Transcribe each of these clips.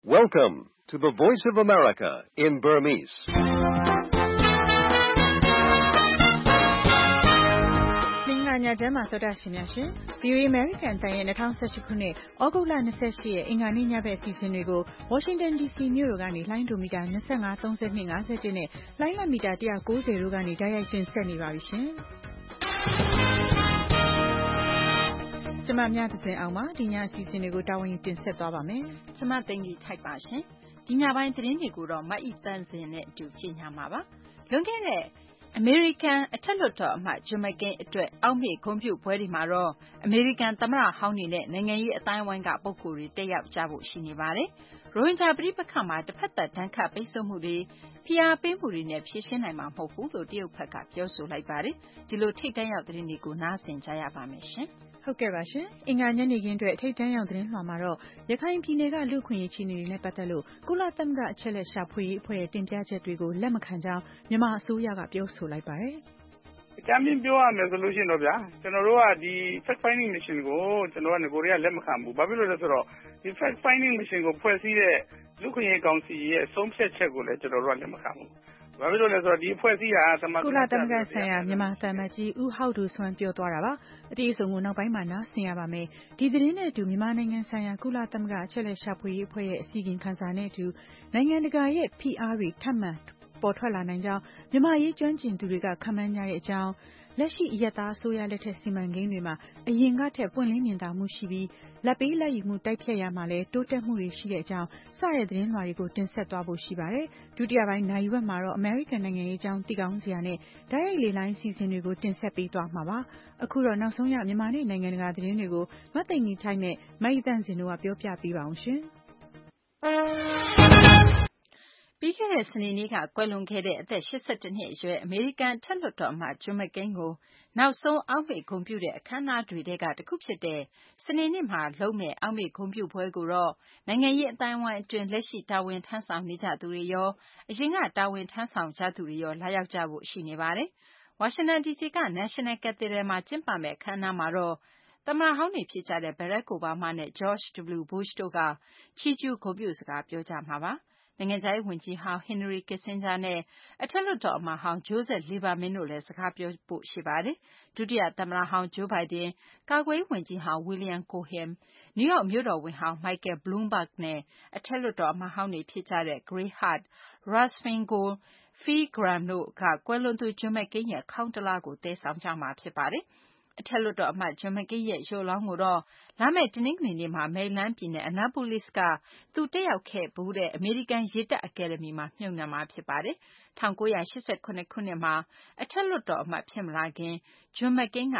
Welcome to the Voice of America in Burmese. ။ညချမ်းမှာသောတာရှင်များရှင် VOA American တန်ရဲ့2018ခုနှစ်ဩဂုတ်လ28ရက်အင်္ဂါနေ့ညဘက်အစီအစဉ်တွေကို Washington DC မြို့တော်ကနေလိုင်းဒိုမီတာ25 32 51နဲ့လိုင်းလမီတာ190တို့ကနေတိုက်ရိုက်တင်ဆက်နေပါပြီရှင်။ကျွန်မမြတ်စင်အောင်ပါဒီညအစီအစဉ်တွေကိုတာဝန်ယူတင်ဆက်သွားပါမယ်။ကျွန်မသိင်္ဂီထိုက်ပါရှင်။ဒီညပိုင်းသတင်းတွေကိုတော့မအီတန်းစင်နဲ့အတူကြည့်ညမှာပါ။လွန်ခဲ့တဲ့အမေရိကန်အထက်လွှတ်တော်အမတ်ဂျွန်မက်ကင်အတွက်အောက်မေ့ဂုဏ်ပြုပွဲတွေမှာတော့အမေရိကန်သမ္မတဟောင်းနေနဲ့နိုင်ငံရေးအတိုင်းအဝိုင်းကပုဂ္ဂိုလ်တွေတက်ရောက်ကြဖို့ရှိနေပါတယ်။ရိုဟင်ဂျာပြည်ပခါမှာတစ်ဖက်သက်ဒဏ်ခတ်ပိတ်ဆို့မှုတွေဖိအားပေးမှုတွေနဲ့ဖြေရှင်းနိုင်မှာမဟုတ်ဘူးလို့တရုတ်ဘက်ကပြောဆိုလိုက်ပါတယ်။ဒီလိုထိတ်တန့်ရောက်သတင်းတွေကိုနားဆင်ကြရပါမယ်ရှင်။ဟုတ်ကဲ့ပါရှင်အင်္ဂါညနေခင်းအတွက်ထိတ်တန့်ရောက်သတင်းလွှာမှာတော့ရခိုင်ပြည်နယ်ကလူခွင့်ရေးချီနေတွေနဲ့ပတ်သက်လို့ကုလသမဂ္ဂအချက်လက်ရှာဖွေရေးအဖွဲ့ရဲ့တင်ပြချက်တွေကိုလက်မခံကြောင်းမြန်မာအစိုးရကပြောဆိုလိုက်ပါတယ်အကြမ်းဖျင်းပြောရမယ်ဆိုလို့ရှိရင်တော့ဗျာကျွန်တော်တို့ကဒီ fact finding mission ကိုကျွန်တော်ကငကိုတွေကလက်မခံဘူးဘာဖြစ်လို့လဲဆိုတော့ဒီ fact finding mission ကိုဖွဲ့စည်းတဲ့လူခွင့်ရေးကောင်စီရဲ့ဆုံးဖြတ်ချက်ကိုလည်းကျွန်တော်တို့ကလက်မခံဘူးဘာဖြစ်လို့လဲဆိုတော့ဒီအဖွဲ့အစည်းကကုလသမဂ္ဂဆိုင်ရာမြန်မာသံအမတ်ကြီးဦးဟောက်ဒူဆွမ်းပြောသွားတာပါအတိအစုံကိုနောက်ပိုင်းမှာနားဆင်ရပါမယ်ဒီသတင်းနဲ့အတူမြန်မာနိုင်ငံဆိုင်ရာကုလသမဂ္ဂအချက်လက်ရှာဖွေရေးအဖွဲ့ရဲ့အစီရင်ခံစာနဲ့အတူနိုင်ငံတကာရဲ့ဖိအားတွေထပ်မံပေါ်ထွက်လာနိုင်ကြောင်းမြန်မာရေးကျွမ်းကျင်သူတွေကခန့်မှန်းကြတဲ့အကြောင်းလက်ရှိအယက်သားအစိုးရလက်ထက်စီမံကိန်းတွေမှာအရင်ကထက်ပွင့်လင်းမြင်သာမှုရှိပြီးလက်ပေးလက်ယူမှုတိုက်ဖြတ်ရမှာလဲတိုးတက်မှုတွေရှိတဲ့အကြောင်းစတဲ့သတင်းလွှာတွေကိုတင်ဆက်သွားဖို့ရှိပါတယ်ဒုတိယပိုင်းနိုင်ဝက်မှာတော့ American နိုင်ငံရေးအကြောင်းသိကောင်းစရာနဲ့တိုက်ရိုက်လေလိုင်းစီစဉ်တွေကိုတင်ဆက်ပေးသွားမှာပါအခုတော့နောက်ဆုံးရမြန်မာနဲ့နိုင်ငံတကာသတင်းတွေကိုမသိင်္ဂီထိုက်နဲ့မိုက်တန့်စင်တို့ကပြောပြပေးပါအောင်ရှင်ပြီးခဲ့တဲ့စနေနေ့ကကွယ်လွန်ခဲ့တဲ့အသက်82နှစ်အရွယ်အမေရိကန်ထက်လွှတ်တော်အမတ်ဂျွန်မကိန်းကိုနောက်ဆုံးအောက်မေ့ဂုဏ်ပြုတဲ့အခမ်းအနားတွေထဲကတစ်ခုဖြစ်တဲ့စနေနေ့မှာလုပ်မဲ့အောက်မေ့ဂုဏ်ပြုပွဲကိုတော့နိုင်ငံရေးအတိုင်းအဝိုင်းအတွင်းလက်ရှိတာဝန်ထမ်းဆောင်နေကြသူတွေရောအရင်ကတာဝန်ထမ်းဆောင်ကြသူတွေရောလာရောက်ကြဖို့ရှိနေပါတယ်။ဝါရှင်တန် DC က National Cathedral မှာကျင်းပမဲ့အခမ်းအနားမှာတော့သမ္မတဟောင်းတွေဖြစ်ကြတဲ့ Barack Obama နဲ့ George W. Bush တို့ကချီးကျူးဂုဏ်ပြုစကားပြောကြမှာပါ။နိုင်ငံခြားရေးဝန်ကြီးဟောင်း Henry Kissinger နဲ့အထက်လွှတ်တော်အမတ်ဟောင်း Joseph Lieberman တို့လည်းစကားပြောဖို့ရှိပါတယ်။ဒုတိယသမ္မတဟောင်း Joe Biden ကာကွယ်ရေးဝန်ကြီးဟောင်း William Cohen နယူးယောက်မြို့တော်ဝန်ဟောင်း Michael Bloomberg နဲ့အထက်လွှတ်တော်အမတ်ဟောင်းတွေဖြစ်ကြတဲ့ Gary Hart, Russ Feingold, Phil Gramm တို့ကကွယ်လွန်သူဂျွန်မက်ကိန်းရဲ့ခေါင်းတလားကိုသယ်ဆောင်ကြမှာဖြစ်ပါတယ်။အထက်လွှတ်တော်အမတ်ဂျွန်မကိန်းရဲ့ရုပ်အလောင်းကိုတော့လာမယ့်တနင်္ဂနွေနေ့မှာမယ်ရီလန်းပြည်နယ် Annapolis ကသူတက်ရောက်ခဲ့ဘူးတဲ့အမေရိကန်ရေတပ်အကယ်ဒမီမှာမြှုပ်နှံမှာဖြစ်ပါတယ်။1988ခုနှစ်မှာအထက်လွှတ်တော်အမတ်ဖြစ်မလာခင်ဂျွန်မကိန်းက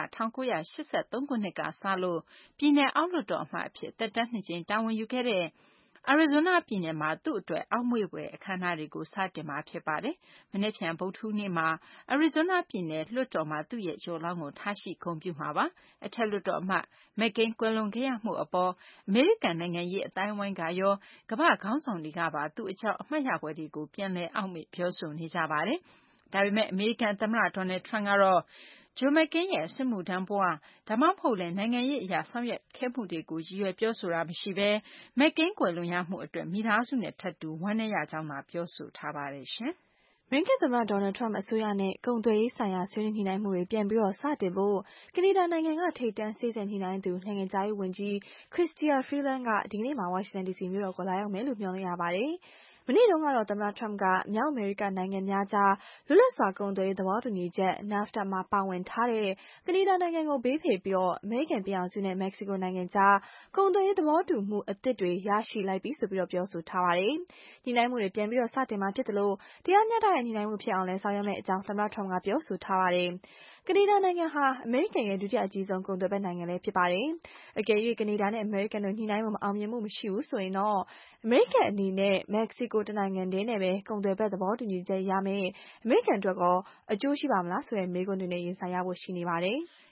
1983ခုနှစ်ကစလို့ပြည်နယ်အောက်လွှတ်တော်အမတ်အဖြစ်သက်တမ်း2ကြိမ်တာဝန်ယူခဲ့တဲ့Arizona ပြည်နယ်မှာသူ့အတွက်အောက်မေ့ဖွယ်အခမ်းအနားတွေကိုစတင်မှာဖြစ်ပါတယ်။မနေ့ဖြန်ဗုဒ္ဓဟူးနေ့မှာ Arizona ပြည်နယ်လွှတ်တော်မှာသူ့ရဲ့ရုပ်အလောင်းကိုထားရှိဂုဏ်ပြုမှာပါ။အထက်လွှတ်တော်အမတ်မက်ကိန်းကွယ်လွန်ခဲ့ရမှုအပေါ်အမေရိကန်နိုင်ငံရေးအတိုင်းအဝိုင်းကရောကမ္ဘာ့ခေါင်းဆောင်တွေကပါသူ့အကြောင်းအမှတ်ရပွဲတွေကိုပြန်လည်အောက်မေ့ပြောဆိုနေကြပါတယ်။ဒါပေမဲ့အမေရိကန်သမ္မတ Donald Trump ကတော့ဂျွန်မက်ကိန်းရဲ့စစ်မှုထမ်းဘဝဒါမှမဟုတ်လည်းနိုင်ငံရေးအရာဆောင်ရွက်ခဲ့မှုတွေကိုရည်ရွယ်ပြောဆိုတာမရှိဘဲမက်ကိန်းကွယ်လွန်ရမှုအတွက်မိသားစုနဲ့ထပ်တူဝမ်းနည်းရကြောင်းသာပြောဆိုထားပါတယ်ရှင်။အမေရိကန်သမ္မတ Donald Trump အစိုးရနဲ့ကုန်သွယ်ရေးဆိုင်ရာဆွေးနွေးညှိနှိုင်းမှုတွေပြန်ပြီးစတင်ဖို့ကနေဒါနိုင်ငံကထိပ်တန်းစေ့စပ်ညှိနှိုင်းသူနိုင်ငံခြားရေးဝန်ကြီး Chrystia Freeland ကဒီကနေ့မှာ Washington DC မြို့တော်ကိုလာရောက်မယ်လို့မျှော်လင့်ရပါတယ်။မနေ့တုန်းကတော့သမ္မတ Trump ကမြောက်အမေရိကနိုင်ငံများကြားလွတ်လပ်စွာကုန်သွယ်ရေးသဘောတူညီချက် NAFTA မှာပါဝင်ထားတဲ့ကနေဒါနိုင်ငံကိုဘေးဖယ်ပြီးအမေရိကန်ပြည်ထောင်စုနဲ့မက္ကဆီကိုနိုင်ငံကြားကုန်သွယ်ရေးသဘောတူမှုအသစ်တွေရရှိလိုက်ပြီဆိုပြီးပြောဆိုထားပါတယ်။ညှိနှိုင်းမှုတွေပြန်ပြီးစတင်မှာဖြစ်တယ်လို့တရားမျှတတဲ့ညှိနှိုင်းမှုဖြစ်အောင်လည်းဆောင်ရွက်မယ့်အကြောင်းသမ္မတ Trump ကပြောဆိုထားပါတယ်။ကနေဒါနိုင်ငံဟာအမေရိကန်ရဲ့ဒုတိယအကြီးဆုံးကုန်သွယ်ဘက်နိုင်ငံလည်းဖြစ်ပါတယ်။အကယ်၍ကနေဒါနဲ့အမေရိကန်တို့ညှိနှိုင်းမှုမအောင်မြင်မှုမရှိဘူးဆိုရင်တော့အမေရိကန်အနေနဲ့မက္ကဆီကိုတနိုင်ငံတည်းနဲ့ပဲကုန်သွယ်ဘက်သဘောတူညီချက်ရမယ်အမေရိကန်အတွက်ကောအကျိုးရှိပါမလားဆိုတဲ့မေးခွန်းတွေနဲ့ရင်ဆိုင်ရဖို့ရှိနေပါတယ်။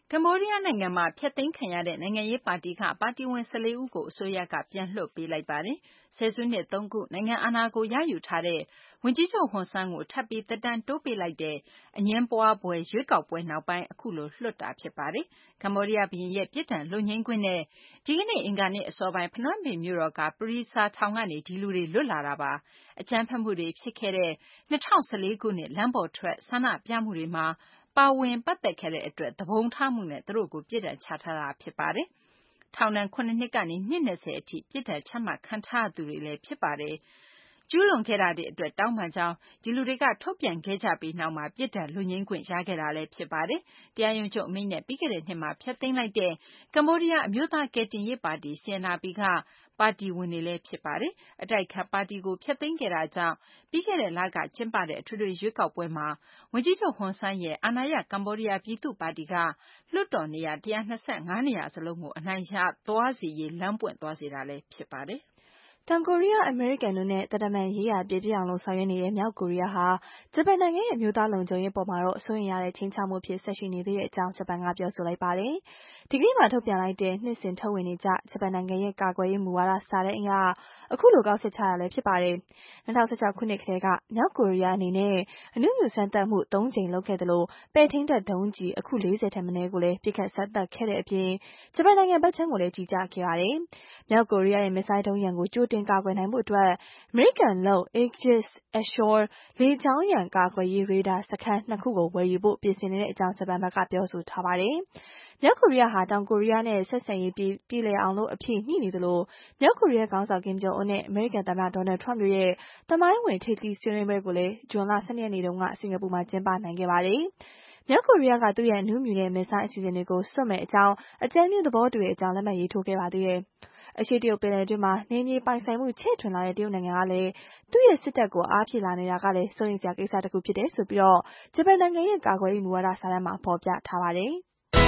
ကမ္ဘောဒီးယားနိုင်ငံမှာဖျက်သိမ်းခံရတဲ့နိုင်ငံရေးပါတီကပါတီဝင်14ဦးကိုအစိုးရကပြန်လွှတ်ပေးလိုက်ပါတယ်။ဆယ်စုနှစ်3ခုနိုင်ငံအာဏာကိုရယူထားတဲ့ဝန်ကြီးချုပ်ဟွန်ဆန်းကိုထပ်ပြီးသက်တမ်းတိုးပေးလိုက်တဲ့အငင်းပွားပွဲရွေးကောက်ပွဲနောက်ပိုင်းအခုလိုလွှတ်တာဖြစ်ပါတယ်။ကမ္ဘောဒီးယားဘုရင်ရဲ့ပြည်ထန်လွတ်ငြိမ်းခွင့်နဲ့ဒီကနေ့အင်္ဂါနေ့အစောပိုင်းဖနွမ်းပင်မြို့တော်ကပရိစာထောင်ကနေဒီလူတွေလွတ်လာတာပါ။အကြမ်းဖက်မှုတွေဖြစ်ခဲ့တဲ့2014ခုနှစ်လမ်းပေါ်ထွက်ဆန္ဒပြမှုတွေမှာပါဝင်ပတ်သက်ခဲ့တဲ့အတွက်သဘုံထားမှုနဲ့သူတို့ကိုပြစ်ဒဏ်ချထားတာဖြစ်ပါတယ်။ထောင်ဒဏ်9နှစ်ကနေနှစ်20အထိပြစ်ဒဏ်ချမှတ်ခံထားရသူတွေလည်းဖြစ်ပါတယ်။ကျူးလွန်ခဲ့တာတွေအတွက်တောင်းပန်ကြောင်းဒီလူတွေကထုတ်ပြန်ခဲ့ကြပြီးနောက်မှာပြစ်ဒဏ်လွတ်ငြိမ်းခွင့်ရခဲ့တာလည်းဖြစ်ပါတယ်။တရားရုံးချုပ်အမိန့်နဲ့ပြီးခဲ့တဲ့နှစ်မှာဖျက်သိမ်းလိုက်တဲ့ကမ္ဘောဒီးယားအမျိုးသားကယ်တင်ရေးပါတီ CNRP ကပါတီဝင်တွေလည်းဖြစ်ပါတယ်။အတိုက်ခံပါတီကိုဖျက်သိမ်းခဲ့တာကြောင့်ပြီးခဲ့တဲ့လကကျင်းပတဲ့အထွေထွေရွေးကောက်ပွဲမှာဝန်ကြီးချုပ်ဟွန်ဆန်းရဲ့အာဏာရကမ္ဘောဒီးယားပြည်သူ့ပါတီကလွှတ်တော်နေရာ125နေရာစလုံးကိုအနိုင်ရသွားစေရေးလမ်းပွင့်သွားစေတာလည်းဖြစ်ပါတယ်။တောင်ကိုရီးယားအမေရိကန်တို့နဲ့တတမန်ရေးရာပြည့်အောင်လို့ဆောင်ရွက်နေတဲ့မြောက်ကိုရီးယားဟာဂျပန်နိုင်ငံရဲ့အမျိုးသားလုံခြုံရေးပေါ်မှာတော့စိုးရိမ်ရတဲ့ချင်းချောက်မှုဖြစ်ဆက်ရှိနေသေးတဲ့အကြောင်းဂျပန်ကပြောဆိုလိုက်ပါတယ်။ဒီကနေ့မှထုတ်ပြန်လိုက်တဲ့နှစ်စဉ်ထုတ်ဝေနေကြဂျပန်နိုင်ငံရဲ့ကာကွယ်ရေးမူဝါဒစာတမ်းအရအခုလိုကောက်ချက်ချရလည်းဖြစ်ပါတယ်။2016ခုနှစ်ကတည်းကမြောက်ကိုရီးယားအနေနဲ့အနုမြူစမ်းသပ်မှု3ကြိမ်လုပ်ခဲ့တယ်လို့ပဲ့ထိန်းတပ်ဒုံးကျည်အခု40ထက်မနည်းကိုလည်းပြစ်ခတ်စမ်းသပ်ခဲ့တဲ့အပြင်ဂျပန်နိုင်ငံဘက်ခြမ်းကိုလည်းကြီးကြပ်ခဲ့ပါတယ်။မြောက်ကိုရီးယားရဲ့မစ်ဆိုင်းဒုံးရန်ကိုကြိုတင်ကာကွယ်နိုင်ဖို့အတွက်အမေရိကန်လုပ် Aegis Ashore လေကြောင်းရန်ကာကွယ်ရေးရေဒါစခန်း2ခုကိုဝယ်ယူဖို့ပြင်ဆင်နေတဲ့အကြောင်းဂျပန်ဘက်ကပြောဆိုထားပါတယ်။မြောက်ကိုရီးယားဟာတောင်ကိုရီးယားနဲ့ဆက်ဆံရေးပြေလည်အောင်လို့အဖြစ်ညှိနေသလိုမြောက်ကိုရီးယားခေါင်းဆောင်ကင်ဂျုံအွန်းနဲ့အမေရိကန်သမ္မတဒေါ်နယ်ထရမ့်တို့ရဲ့သမိုင်းဝင်ထိပ်သီးဆွေးနွေးပွဲကိုလည်းဇွန်လ12ရက်နေ့တုန်းကစင်ကာပူမှာကျင်းပနိုင်ခဲ့ပါတယ်။မြောက်ကိုရီးယားကသူ့ရဲ့အနုမြူနဲ့မစ်ဆိုင်းအစီအစဉ်တွေကိုစွန့်မဲ့အကြောင်းအကြမ်းမြင့်သဘောတူတဲ့အကြောင်းလက်မှတ်ရေးထိုးခဲ့ပါသေးတယ်။အရှေ့တရုတ်ပင်လယ်တွင်းမှာနေမြေပိုင်ဆိုင်မှုချဲ့ထွင်လာတဲ့တရုတ်နိုင်ငံကလည်းသူ့ရဲ့စစ်တပ်ကိုအားဖြည့်လာနေတာကလည်းစိုးရိမ်စရာကိစ္စတစ်ခုဖြစ်တယ်ဆိုပြီးဂျပန်နိုင်ငံရဲ့ကာကွယ်ရေးမူဝါဒစာတမ်းမှာဖော်ပြထားပါတယ်။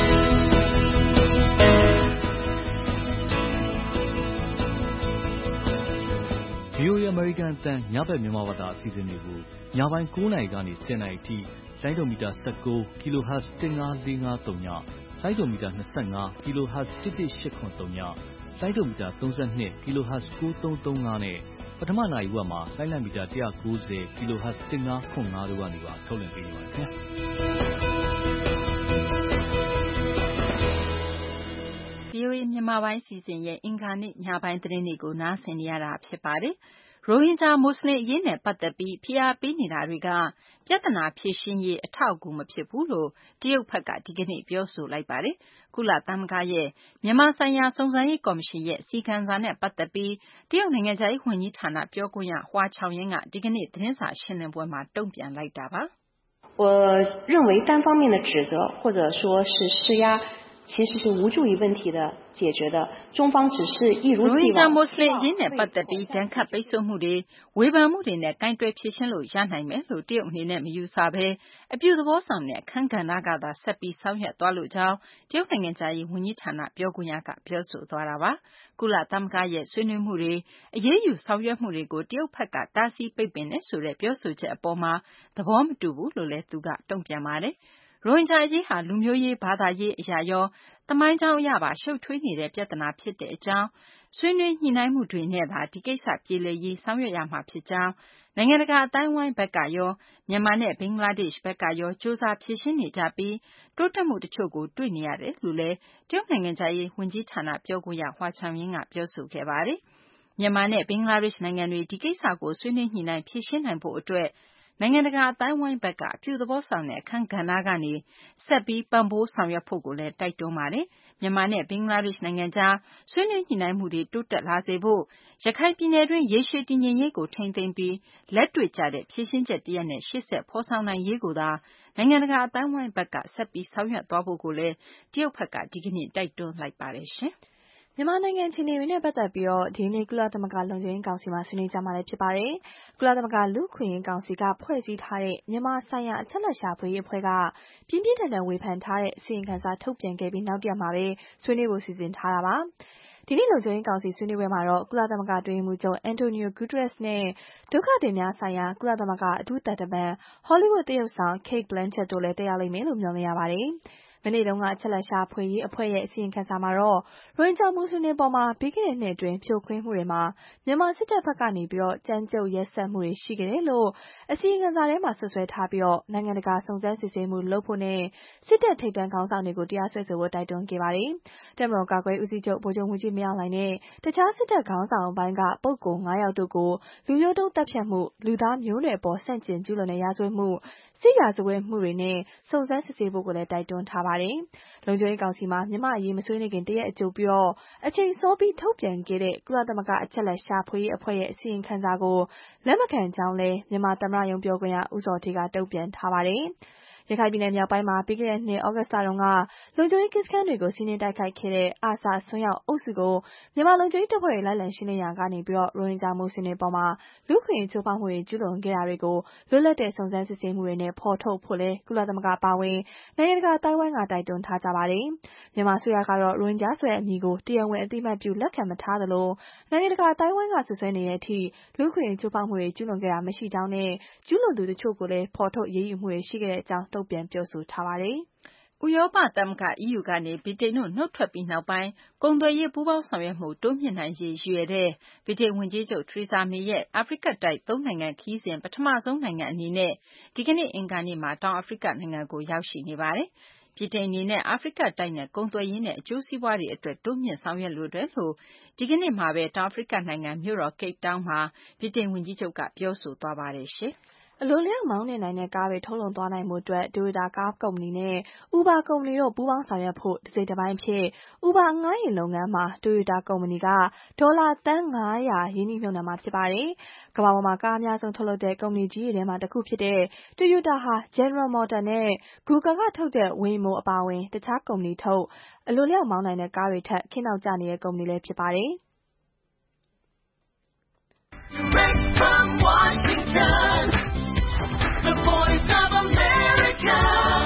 VOA American အသံညဘက်မြန်မာဘာသာအစီအစဉ်တွေကိုညပိုင်း9:00 နာရီကနေ10:00 နာရီထိလိုင်းဒိုမီတာ19 kHz 15453ညလိုင်းဒိုမီတာ25 kHz 11883ညလိုင်းဒိုမီတာ32 kHz 9335နဲ့ပထမနာရီဝက်မှာလိုင်းလံမီတာ190 kHz 1505တို့ကနေပါထုတ်လွှင့်ပေးနေပါတယ်ခင်ဗျာ VOA မြန်မာပိုင်းစီစဉ်ရဲ့အင်္ဂါနေ့ညပိုင်းသတင်းတွေကိုနားဆင်နေရတာဖြစ်ပါတယ်။ရိုဟင်ဂျာမွတ်စလင်အရေးနဲ့ပတ်သက်ပြီးဖိအားပေးနေတာတွေကပြဿနာဖြေရှင်းရေးအထောက်အကူမဖြစ်ဘူးလို့တရုတ်ဘက်ကဒီကနေ့ပြောဆိုလိုက်ပါတယ်။ကုလသမဂ္ဂရဲ့မြန်မာဆိုင်ရာစုံစမ်းရေးကော်မရှင်ရဲ့စီကံစာနဲ့ပတ်သက်ပြီးတရုတ်နိုင်ငံခြားရေးဝန်ကြီးဌာနပြောခွင့်ရဟွာချောင်ယင်းကဒီကနေ့သတင်းစာရှင်းလင်းပွဲမှာတုံ့ပြန်လိုက်တာပါ။我认为单方面的指责或者说是施压其实是无助于问题的解决的中方只是一如既往ရိုဟင်ဂျာမွတ်စလင်အရေးနဲ့ပတ်သက်ပြီးဒဏ်ခတ်ပိတ်ဆို့မှုတွေဝေဖန်မှုတွေနဲ့ကင်တွယ်ဖြေရှင်းလို့ရနိုင်မယ်လို့တရုတ်အနေနဲ့မယူဆဘဲအပြုသဘောဆောင်တဲ့အခန်းကဏ္ဍကသာဆက်ပြီးဆောင်ရွက်သွားလို့ကြောင်းတရုတ်နိုင်ငံခြားရေးဝန်ကြီးဌာနပြောခွင့်ရကပြောဆိုသွားတာပါ။ကုလသမဂ္ဂရဲ့ဆွေးနွေးမှုတွေအရေးယူဆောင်ရွက်မှုတွေကိုတရုတ်ဘက်ကတားဆီးပိတ်ပင်နေဆိုတဲ့ပြောဆိုချက်အပေါ်မှာသဘောမတူဘူးလို့လည်းသူကတုံ့ပြန်ပါတယ်။ရိုဟင်ဂျာအရေးဟာလူမျိုးရေးဘာသာရေးအရာရောသမိုင်းကြောင်းအရပါရှုပ်ထွေးနေတဲ့ပြဿနာဖြစ်တဲ့အကြောင်းဆွေးနွေးညှိနှိုင်းမှုတွေနဲ့သာဒီကိစ္စပြေလည်ရေးဆောင်ရွက်ရမှာဖြစ်ကြောင်းနိုင်ငံတကာအတိုင်းအဝိုင်းဘက်ကရောမြန်မာနဲ့ဘင်္ဂလားဒေ့ရှ်ဘက်ကရောစ조사ဖြေရှင်းနေကြပြီးတိုးတက်မှုတချို့ကိုတွေ့နေရတယ်လို့လည်းတရုတ်နိုင်ငံခြားရေးဝန်ကြီးဌာနပြောခွင့်ရဟွာချောင်ယင်းကပြောဆိုခဲ့ပါတယ်။မြန်မာနဲ့ဘင်္ဂလားဒေ့ရှ်နိုင်ငံတွေဒီကိစ္စကိုဆွေးနွေးညှိနှိုင်းဖြေရှင်းနိုင်ဖို့အတွက်နိုင်ငံတကာအတိုင်းအဝိုင်းဘက်ကအပြုသဘောဆောင်တဲ့အခန်းကဏ္ဍကနေဆက်ပြီးပံ့ပိုးဆောင်ရွက်ဖို့ကိုလည်းတိုက်တွန်းပါတယ်။မြန်မာနဲ့ဘင်္ဂလားဒေ့ရှ်နိုင်ငံကြားဆွေးနွေးညှိနှိုင်းမှုတွေတိုးတက်လာစေဖို့ရခိုင်ပြည်နယ်တွင်းရေရှည်တည်ငြိမ်ရေးကိုထိန်းသိမ်းပြီးလက်တွေ့ကျတဲ့ဖြေရှင်းချက်တရပ်နဲ့ရှေ့ဆက်ဖော်ဆောင်နိုင်ရေးကိုသာနိုင်ငံတကာအတိုင်းအဝိုင်းဘက်ကဆက်ပြီးဆောင်ရွက်သွားဖို့ကိုလည်းတရုတ်ဘက်ကဒီကနေ့တိုက်တွန်းလိုက်ပါတယ်ရှင်။မြန်မာနိုင်ငံအခြေအနေတွေနဲ့ပတ်သက်ပြီးဒီနေ့ကုလသမဂ္ဂလုံခြုံရေးကောင်စီမှာဆွေးနွေးကြမှာလည်းဖြစ်ပါတယ်။ကုလသမဂ္ဂလူ့အခွင့်အရေးကောင်စီကဖွဲ့စည်းထားတဲ့မြန်မာဆိုင်ရာအချက်အလက်ရှာဖွေရေးအဖွဲ့ကပြင်းပြင်းထန်ထန်ဝေဖန်ထားတဲ့အစီရင်ခံစာထုတ်ပြန်ခဲ့ပြီးနောက်တရက်မှာပဲဆွေးနွေးဖို့စီစဉ်ထားတာပါ။ဒီနေ့လုံခြုံရေးကောင်စီဆွေးနွေးပွဲမှာတော့ကုလသမဂ္ဂအတွင်းရေးမှူးချုပ်အန်တိုနီယိုဂူတာရက်စ်နဲ့ဒုက္ခသည်များဆိုင်ရာကုလသမဂ္ဂအထူးသံတမန်ဟောလိဝုဒ်သရုပ်ဆောင် Kate Blanchett တို့လည်းတက်ရောက်လိမ့်မယ်လို့မျှော်လင့်ရပါတယ်။နေ့တုန်းကအချက်လက်ရှာဖွေရေးအဖွဲ့ရဲ့အစီရင်ခံစာမှာတော့ရိုဟင်ဂျာမွတ်စလင်တွေပေါ်မှာပြီးခဲ့တဲ့နှစ်အတွင်းဖြိုခွင်းမှုတွေမှာမြန်မာစစ်တပ်ဘက်ကနေပြီးကြမ်းကြုတ်ရက်စက်မှုတွေရှိခဲ့တယ်လို့အစီရင်ခံစာထဲမှာဆွဆွဲထားပြီးနိုင်ငံတကာစုံစမ်းစစ်ဆေးမှုလုပ်ဖို့နဲ့စစ်တပ်ထိပ်တန်းခေါင်းဆောင်တွေကိုတရားစွဲဆိုဖို့တိုက်တွန်းခဲ့ပါတယ်။တပ်မတော်ကာကွယ်ဦးစီးချုပ်ဗိုလ်ချုပ်မှူးကြီးမင်းအောင်လှိုင်နဲ့တခြားစစ်တပ်ခေါင်းဆောင်ပိုင်းကပုဂ္ဂိုလ်9 ယောက်တို့ကိုလူမျိုးတုံးတပ်ဖြတ်မှုလူသားမျိုးနွယ်ပေါ်ဆန့်ကျင်ကျူးလွန်တဲ့ရာဇဝတ်မှုစစ်ရာဇဝတ်မှုတွေနဲ့စုံစမ်းစစ်ဆေးဖို့ကိုလည်းတိုက်တွန်းထားပါတယ်။လုံခြုံရေးကောင်စီမှာမြန်မာအရေးမဆွေးနွေးခင်တရက်အကြိုပြီးအချိန်စောပြီးထုတ်ပြန်ခဲ့တဲ့ကုလသမဂ္ဂအချက်လက်ရှာဖွေရေးအဖွဲ့ရဲ့အစီရင်ခံစာကိုလက်မခံကြောင်းလည်းမြန်မာသမ္မတရုံးပြောခွင့်ရဦးဇော်ဌေးကတုံ့ပြန်ထားပါတယ်။ရခိုင်ပြည်နယ်မြောက်ပိုင်းမှာပြီးခဲ့တဲ့နှစ်ဩဂတ်စ်လတုန်းကလုံခြုံရေးကင်းစခန်းတွေကိုစီးနင်းတိုက်ခိုက်ခဲ့တဲ့အာဆာဆွမ်းရောက်အုပ်စုကိုမြန်မာလုံခြုံရေးတပ်ဖွဲ့တွေလိုက်လံရှင်းလင်းရာကနေရိုဟင်ဂျာမွတ်စလင်တွေပေါ်မှာလူ့အခွင့်အရေးချိုးဖောက်မှုတွေကျူးလွန်ခဲ့တာတွေကိုလွတ်လပ်တဲ့စုံစမ်းစစ်ဆေးမှုတွေနဲ့ဖော်ထုတ်ဖို့လည်းကုလသမဂ္ဂပါဝင်နိုင်ငံတကာအသိုင်းအဝိုင်းကတိုက်တွန်းထားကြပါတယ်။မြန်မာအစိုးရကတော့ရိုဟင်ဂျာဆိုတဲ့အမည်ကိုတရားဝင်အသိအမှတ်ပြုလက်ခံမထားသလိုနိုင်ငံတကာအသိုင်းအဝိုင်းကဆွဆွဲနေတဲ့အထိလူ့အခွင့်အရေးချိုးဖောက်မှုတွေကျူးလွန်ခဲ့တာမရှိကြောင်းနဲ့ကျူးလွန်သူတချို့ကိုလည်းဖော်ထုတ်အရေးယူမှုတွေရှိခဲ့တဲ့အကြောင်းတုံ့ပြန်ပြောဆိုထားပါတယ်။ဥရောပသမဂ္ဂ EU ကနေဗြိတိန်တို့နုတ်ထွက်ပြီးနောက်ပိုင်းကုန်သွယ်ရေးပူးပေါင်းဆောင်ရွက်မှုတိုးမြှင့်နိုင်ရေးရည်ရွယ်တဲ့ဗြိတိန်ဝန်ကြီးချုပ် Theresa May ရဲ့အာဖရိကတိုက်3 နိုင်ငံခရီးစဉ်ပထမဆုံးနိုင်ငံအနေနဲ့ဒီကနေ့အင်္ဂါနေ့မှာတောင်အာဖရိကနိုင်ငံကိုရောက်ရှိနေပါတယ်။ဗြိတိန်အနေနဲ့အာဖရိကတိုက်နဲ့ကုန်သွယ်ရေးနဲ့အကျိုးစီးပွားတွေအတွက်တိုးမြှင့်ဆောင်ရွက်လိုတယ်လို့ဒီကနေ့မှာပဲတောင်အာဖရိကနိုင်ငံမြို့တော် Cape Town မှာဗြိတိန်ဝန်ကြီးချုပ်ကပြောဆိုသွားပါတယ်။အလိုလျောက်မောင်းနှင်နိုင်တဲ့ကားတွေထုတ်လုပ်သွားနိုင်ဖို့အတွက် Toyota ကားကုမ္ပဏီနဲ့ Uber ကုမ္ပဏီတို့ပူးပေါင်းဆောင်ရွက်ဖို့တစိတ်တပိုင်းအဖြစ် Uber ငှားယဉ်လုပ်ငန်းမှာ Toyota ကုမ္ပဏီကဒေါ်လာသန်း500ရင်းနှီးမြှုပ်နှံမှာဖြစ်ပါတယ်။ကမ္ဘာပေါ်မှာကားအများဆုံးထုတ်လုပ်တဲ့ကုမ္ပဏီကြီးတွေထဲမှာတစ်ခုဖြစ်တဲ့ Toyota ဟာ General Motors နဲ့ Google ကထုတ်တဲ့ Waymo အပါအဝင်တခြားကုမ္ပဏီထုတ်အလိုလျောက်မောင်းနိုင်တဲ့ကားတွေထက်ခေတ်နောက်ကျနေတဲ့ကုမ္ပဏီလည်းဖြစ်ပါတယ်။ Direct from Washington, the voice of America,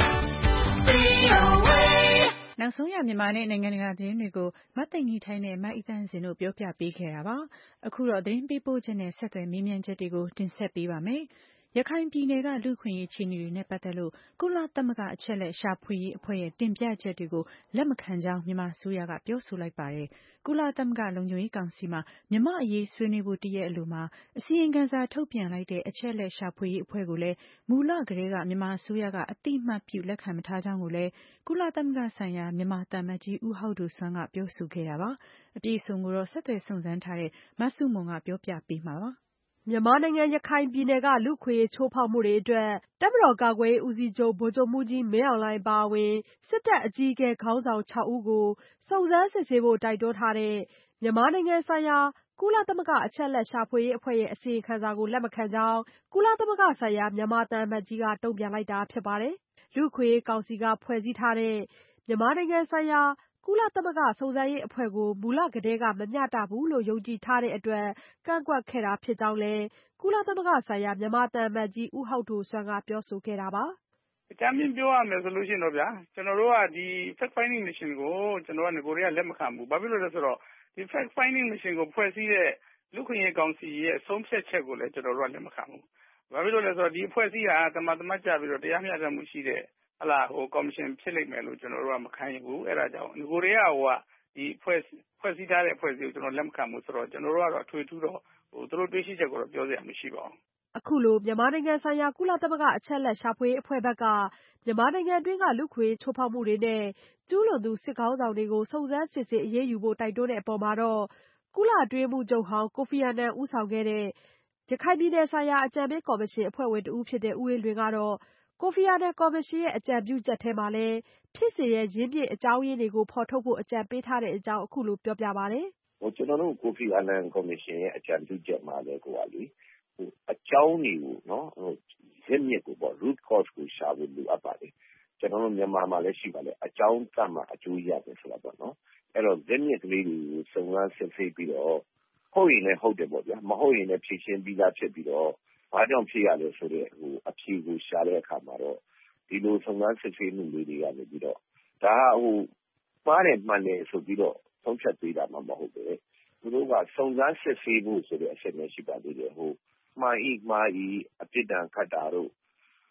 VOA. နောက်ဆုံးရမြန်မာနဲ့နိုင်ငံတကာသတင်းတွေကိုမသိင်္ဂီထိုင်းနဲ့မအီသန့်စင်တို့ပြောပြပေးခဲ့တာပါ။အခုတော့သတင်းပေးပို့ချက်နဲ့ဆက်သွယ်မေးမြန်းချက်တွေကိုတင်ဆက်ပေးပါမယ်။ရခိုင်ပြည်နယ်ကလူ့အခွင့်အရေးအခြေအနေတွေနဲ့ပတ်သက်လို့ကုလသမဂ္ဂအချက်အလက်ရှာဖွေရေးအဖွဲ့ရဲ့တင်ပြချက်တွေကိုလက်မခံကြောင်းမြန်မာအစိုးရကပြောဆိုလိုက်ပါတယ်။ကုလသမဂ္ဂလုံခြုံရေးကောင်စီမှာမြန်မာအရေးဆွေးနွေးဖို့တရက်အလိုမှာအစီရင်ခံစာထုတ်ပြန်လိုက်တဲ့အချက်အလက်ရှာဖွေရေးအဖွဲ့ကိုလည်းမူလကတည်းကမြန်မာအစိုးရကအတိအမှတ်ပြုလက်ခံမထားကြောင်းကိုလည်းကုလသမဂ္ဂဆိုင်ရာမြန်မာသံအမတ်ကြီးဦးဟောက်ဒိုဆွမ်းကပြောဆိုခဲ့တာပါ။အပြည့်အစုံကိုတော့ဆက်သွယ်စုံစမ်းထားတဲ့မဆုမွန်ကပြောပြပေးမှာပါ။မြန်မာနိုင်ငံရခိုင်ပြည်နယ်ကလူ့အခွင့်အရေးချိုးဖောက်မှုတွေအတွက်တပ်မတော်ကာကွယ်ရေးဦးစီးချုပ်ဗိုလ်ချုပ်မှူးကြီးမင်းအောင်လှိုင်အပါအဝင်စစ်တပ်အကြီးအကဲခေါင်းဆောင်6ဦးကိုစုံစမ်းစစ်ဆေးဖို့တိုက်တွန်းထားတဲ့မြန်မာနိုင်ငံဆိုင်ရာကုလသမဂ္ဂအချက်အလက်ရှာဖွေရေးအဖွဲ့ရဲ့အစီရင်ခံစာကိုလက်မခံကြောင်းကုလသမဂ္ဂဆိုင်ရာမြန်မာသံအမတ်ကြီးကတုံ့ပြန်လိုက်တာဖြစ်ပါတယ်။လူ့အခွင့်အရေးကောင်စီကဖွဲ့စည်းထားတဲ့မြန်မာနိုင်ငံဆိုင်ရာကုလသမဂ္ဂစုံစမ်းရေးအဖွဲ့ကိုမူလကတည်းကမမျှတဘူးလို့ယုံကြည်ထားတဲ့အတွက်ကန့်ကွက်ခဲ့တာဖြစ်ကြောင်းလည်းကုလသမဂ္ဂဆိုင်ရာမြန်မာသံအမတ်ကြီးဦးဟောက်ဒိုဆွမ်းကပြောဆိုခဲ့တာပါ။အကြမ်းဖျင်းပြောရမယ်ဆိုလို့ရှိရင်တော့ဗျာကျွန်တော်တို့ကဒီ fact finding mission ကိုကျွန်တော်ကငကိုတွေကလက်မခံဘူး။ဘာဖြစ်လို့လဲဆိုတော့ဒီ fact finding mission ကိုဖွဲ့စည်းတဲ့လူ့ခွင့်ရေးကောင်စီရဲ့အဆုံးဖြတ်ချက်ကိုလည်းကျွန်တော်တို့ကလက်မခံဘူး။ဘာဖြစ်လို့လဲဆိုတော့ဒီအဖွဲ့အစည်းဟာတမန်တမတ်ကြပြီးတော့တရားမျှတမှုရှိတဲ့ကော်မရှင်ဖြစ်လိမ့်မယ်လို့ကျွန်တော်တို့ကမခံနိုင်ဘူး။အဲဒါကြောင့်ငကိုတွေကဒီဖွဲ့စည်းထားတဲ့အဖွဲ့အစည်းကိုကျွန်တော်လက်မခံဘူးဆိုတော့ကျွန်တော်တို့ကတော့အထွေထူးတော့သူတို့တွေးရှိချက်ကိုတော့ပြောစရာမရှိပါဘူး။အခုလိုမြန်မာနိုင်ငံဆိုင်ရာကုလသမဂ္ဂအချက်အလက်ရှာဖွေရေးအဖွဲ့ဘက်ကမြန်မာနိုင်ငံအတွင်းကလူ့အခွင့်အရေးချိုးဖောက်မှုတွေနဲ့ကျူးလွန်သူစစ်ခေါင်းဆောင်တွေကိုစုံစမ်းစစ်ဆေးအရေးယူဖို့တိုက်တွန်းတဲ့အပေါ်မှာတော့ကုလအတွင်းရေးမှူးချုပ်ဟောင်းကိုဖီအာနန်ဦးဆောင်ခဲ့တဲ့ရခိုင်ပြည်နယ်ဆိုင်ရာအကြံပေးကော်မရှင်အဖွဲ့ဝင်တဦးဖြစ်တဲ့ဦးအေးလွင်ကတော့ကိုဖီအာနန်ကော်မရှင်ရဲ့အကြံပြုချက်ထဲမှာလည်းဖြစ်စဉ်ရဲ့ရင်းမြစ်အကြောင်းရင်းတွေကိုဖော်ထုတ်ဖို့အကြံပေးထားတဲ့အကြောင်းအခုလိုပြောပြပါတယ်။ကျွန်တော်တို့ကိုဖီအာနန်ကော်မရှင်ရဲ့အကြံပြုချက်မှာလည်းအကြောင်းတွေကိုရင်းမြစ်ကိုပေါ့ root cause ကိုရှာဖို့လိုအပ်ပါတယ်။ကျွန်တော်တို့မြန်မာမှာလည်းရှိပါလေအကြောင်းကမှအကျိုးရတယ်ဆိုတာပေါ့နော်။အဲ့တော့ရင်းမြစ်ကလေးတွေကိုစုံစမ်းစစ်ဆေးပြီးတော့ဟုတ်ရင်လည်းဟုတ်တယ်ပေါ့ဗျာမဟုတ်ရင်လည်းဖြေရှင်းပြီးသားဖြစ်ပြီးတော့ဘာကြောင့်ဖြစ်ရလဲဆိုတဲ့အဖြေကိုရှာတဲ့အခါမှာတော့ဒီလိုစုံစမ်းစစ်ဆေးမှုလေးတွေကနေပြီးတော့ဒါမှားတယ်မှန်တယ်ဆိုပြီးတော့ဆုံးဖြတ်ပေးတာမှမဟုတ်ပဲသူတို့ကစုံစမ်းစစ်ဆေးဖို့ဆိုတဲ့အချက်နဲ့ရှိပါသေးတယ်မှားဤအပြစ်ဒဏ်ခတ်တာတို့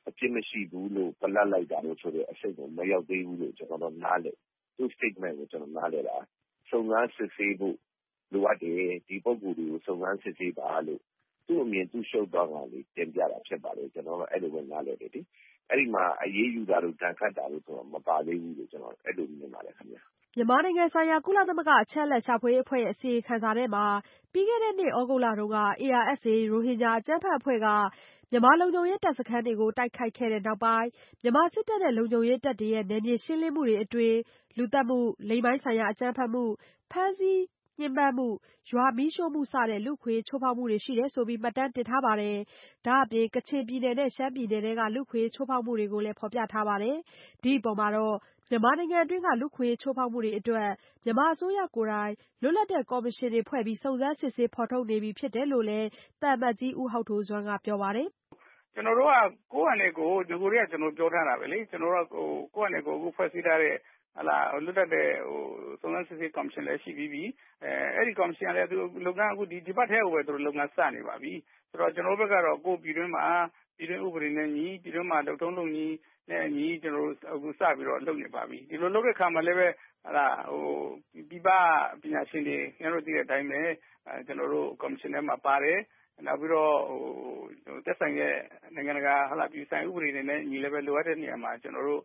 အပြစ်မရှိဘူးလို့ပလတ်လိုက်တာလို့ဆိုတဲ့အစိတ်ကိုမရောက်သေးဘူးလို့ကျွန်တော်နားလည်သူ statement ကိုကျွန်တော်နားလည်တာစုံစမ်းစစ်ဆေးဖို့လိုအပ်တယ်ဒီပုဂ္ဂိုလ်တွေကိုစုံစမ်းစစ်ဆေးပါလို့သူ့အမြင်သူ့ရှုပ်သွားတာလေးတင်ပြတာဖြစ်ပါတယ်ကျွန်တော်အဲ့လိုပဲနားလည်တယ်ဒီအဲ့ဒီမှာအရေးယူတာတို့တန်ခတ်တာတို့ဆိုတော့မပါသေးဘူးလို့ကျွန်တော်အဲ့လိုမြင်ပါတယ်ခင်ဗျာမြန်မာနိုင်ငံဆိုင်ရာကုလသမဂ္ဂအချက်အလက်ရှာဖွေရေးအဖွဲ့ရဲ့အစီရင်ခံစာထဲမှာပြီးခဲ့တဲ့နှစ်ဩဂုတ်လတုန်းက ARSA ရိုဟင်ဂျာအကြမ်းဖက်အဖွဲ့ကမြန်မာလုံခြုံရေးတပ်စခန်းတွေကိုတိုက်ခိုက်ခဲ့တဲ့နောက်ပိုင်းမြန်မာစစ်တပ်နဲ့လုံခြုံရေးတပ်တွေရဲ့နယ်မြေရှင်းလင်းမှုတွေအတွင်းလူသတ်မှုလိင်ပိုင်းဆိုင်ရာအကြမ်းဖက်မှုဖမ်းဆီးညှဉ်းပန်းမှုရွာမီးရှို့မှုစတဲ့လူ့အခွင့်အရေးချိုးဖောက်မှုတွေရှိတယ်ဆိုပြီးမှတ်တမ်းတင်ထားပါတယ်။ဒါ့အပြင်ကချင်ပြည်နယ်နဲ့ရှမ်းပြည်နယ်တွေကလူ့အခွင့်အရေးချိုးဖောက်မှုတွေကိုလည်းဖော်ပြထားပါတယ်။ဒီအပေါ်မှာတော့မြန်မာနိုင်ငံအတွင်းကလူ့အခွင့်အရေးချိုးဖောက်မှုတွေအတွက်မြန်မာအစိုးရကိုယ်တိုင်လွတ်လပ်တဲ့ကော်မရှင်တွေဖွဲ့ပြီးစုံစမ်းစစ်ဆေးဖော်ထုတ်နေပြီဖြစ်တယ်လို့လည်းသံအမတ်ကြီးဦးဟောက်ဒိုစွမ်းကပြောပါတယ်။ကျွန်တော်တို့ကကိုယ့်အနေကိုဒီကိုတွေကကျွန်တော်ပြောထားတာပဲလေကျွန်တော်တို့ကိုယ့်အနေကိုအခုဖွဲ့စည်းထားတဲ့လွတ်လပ်တဲ့စုံစမ်းစစ်ဆေးကော်မရှင်လည်းရှိပြီးပြီအဲ့ဒီကော်မရှင်ကလည်းသူလုပ်ငန်းအခုဒီဘက်ထဲကိုပဲသူတို့လုပ်ငန်းစနေပါပြီဆိုတော့ကျွန်တော်တို့ဘက်ကတော့ကိုပြည်တွင်းမှာပြည်တွင်းဥပဒေနဲ့ညီပြည်တွင်းမှာလုပ်ထုံးလုပ်နည်းနဲ့ညီကျွန်တော်တို့အခုစပြီးတော့လုပ်နေပါပြီဒီလိုလုပ်တဲ့ခါမှာလည်းပဲပြပပညာရှင်တွေကျွန်တော်တို့သိတဲ့အတိုင်းပဲကျွန်တော်တို့ကော်မရှင်ထဲမှာပါတယ်နောက်ပြီးတော့သက်ဆိုင်တဲ့နိုင်ငံတကာပြည်ဆိုင်ဥပဒေတွေနဲ့ညီလည်းပဲလိုအပ်တဲ့နေရာမှာကျွန်တော်တို့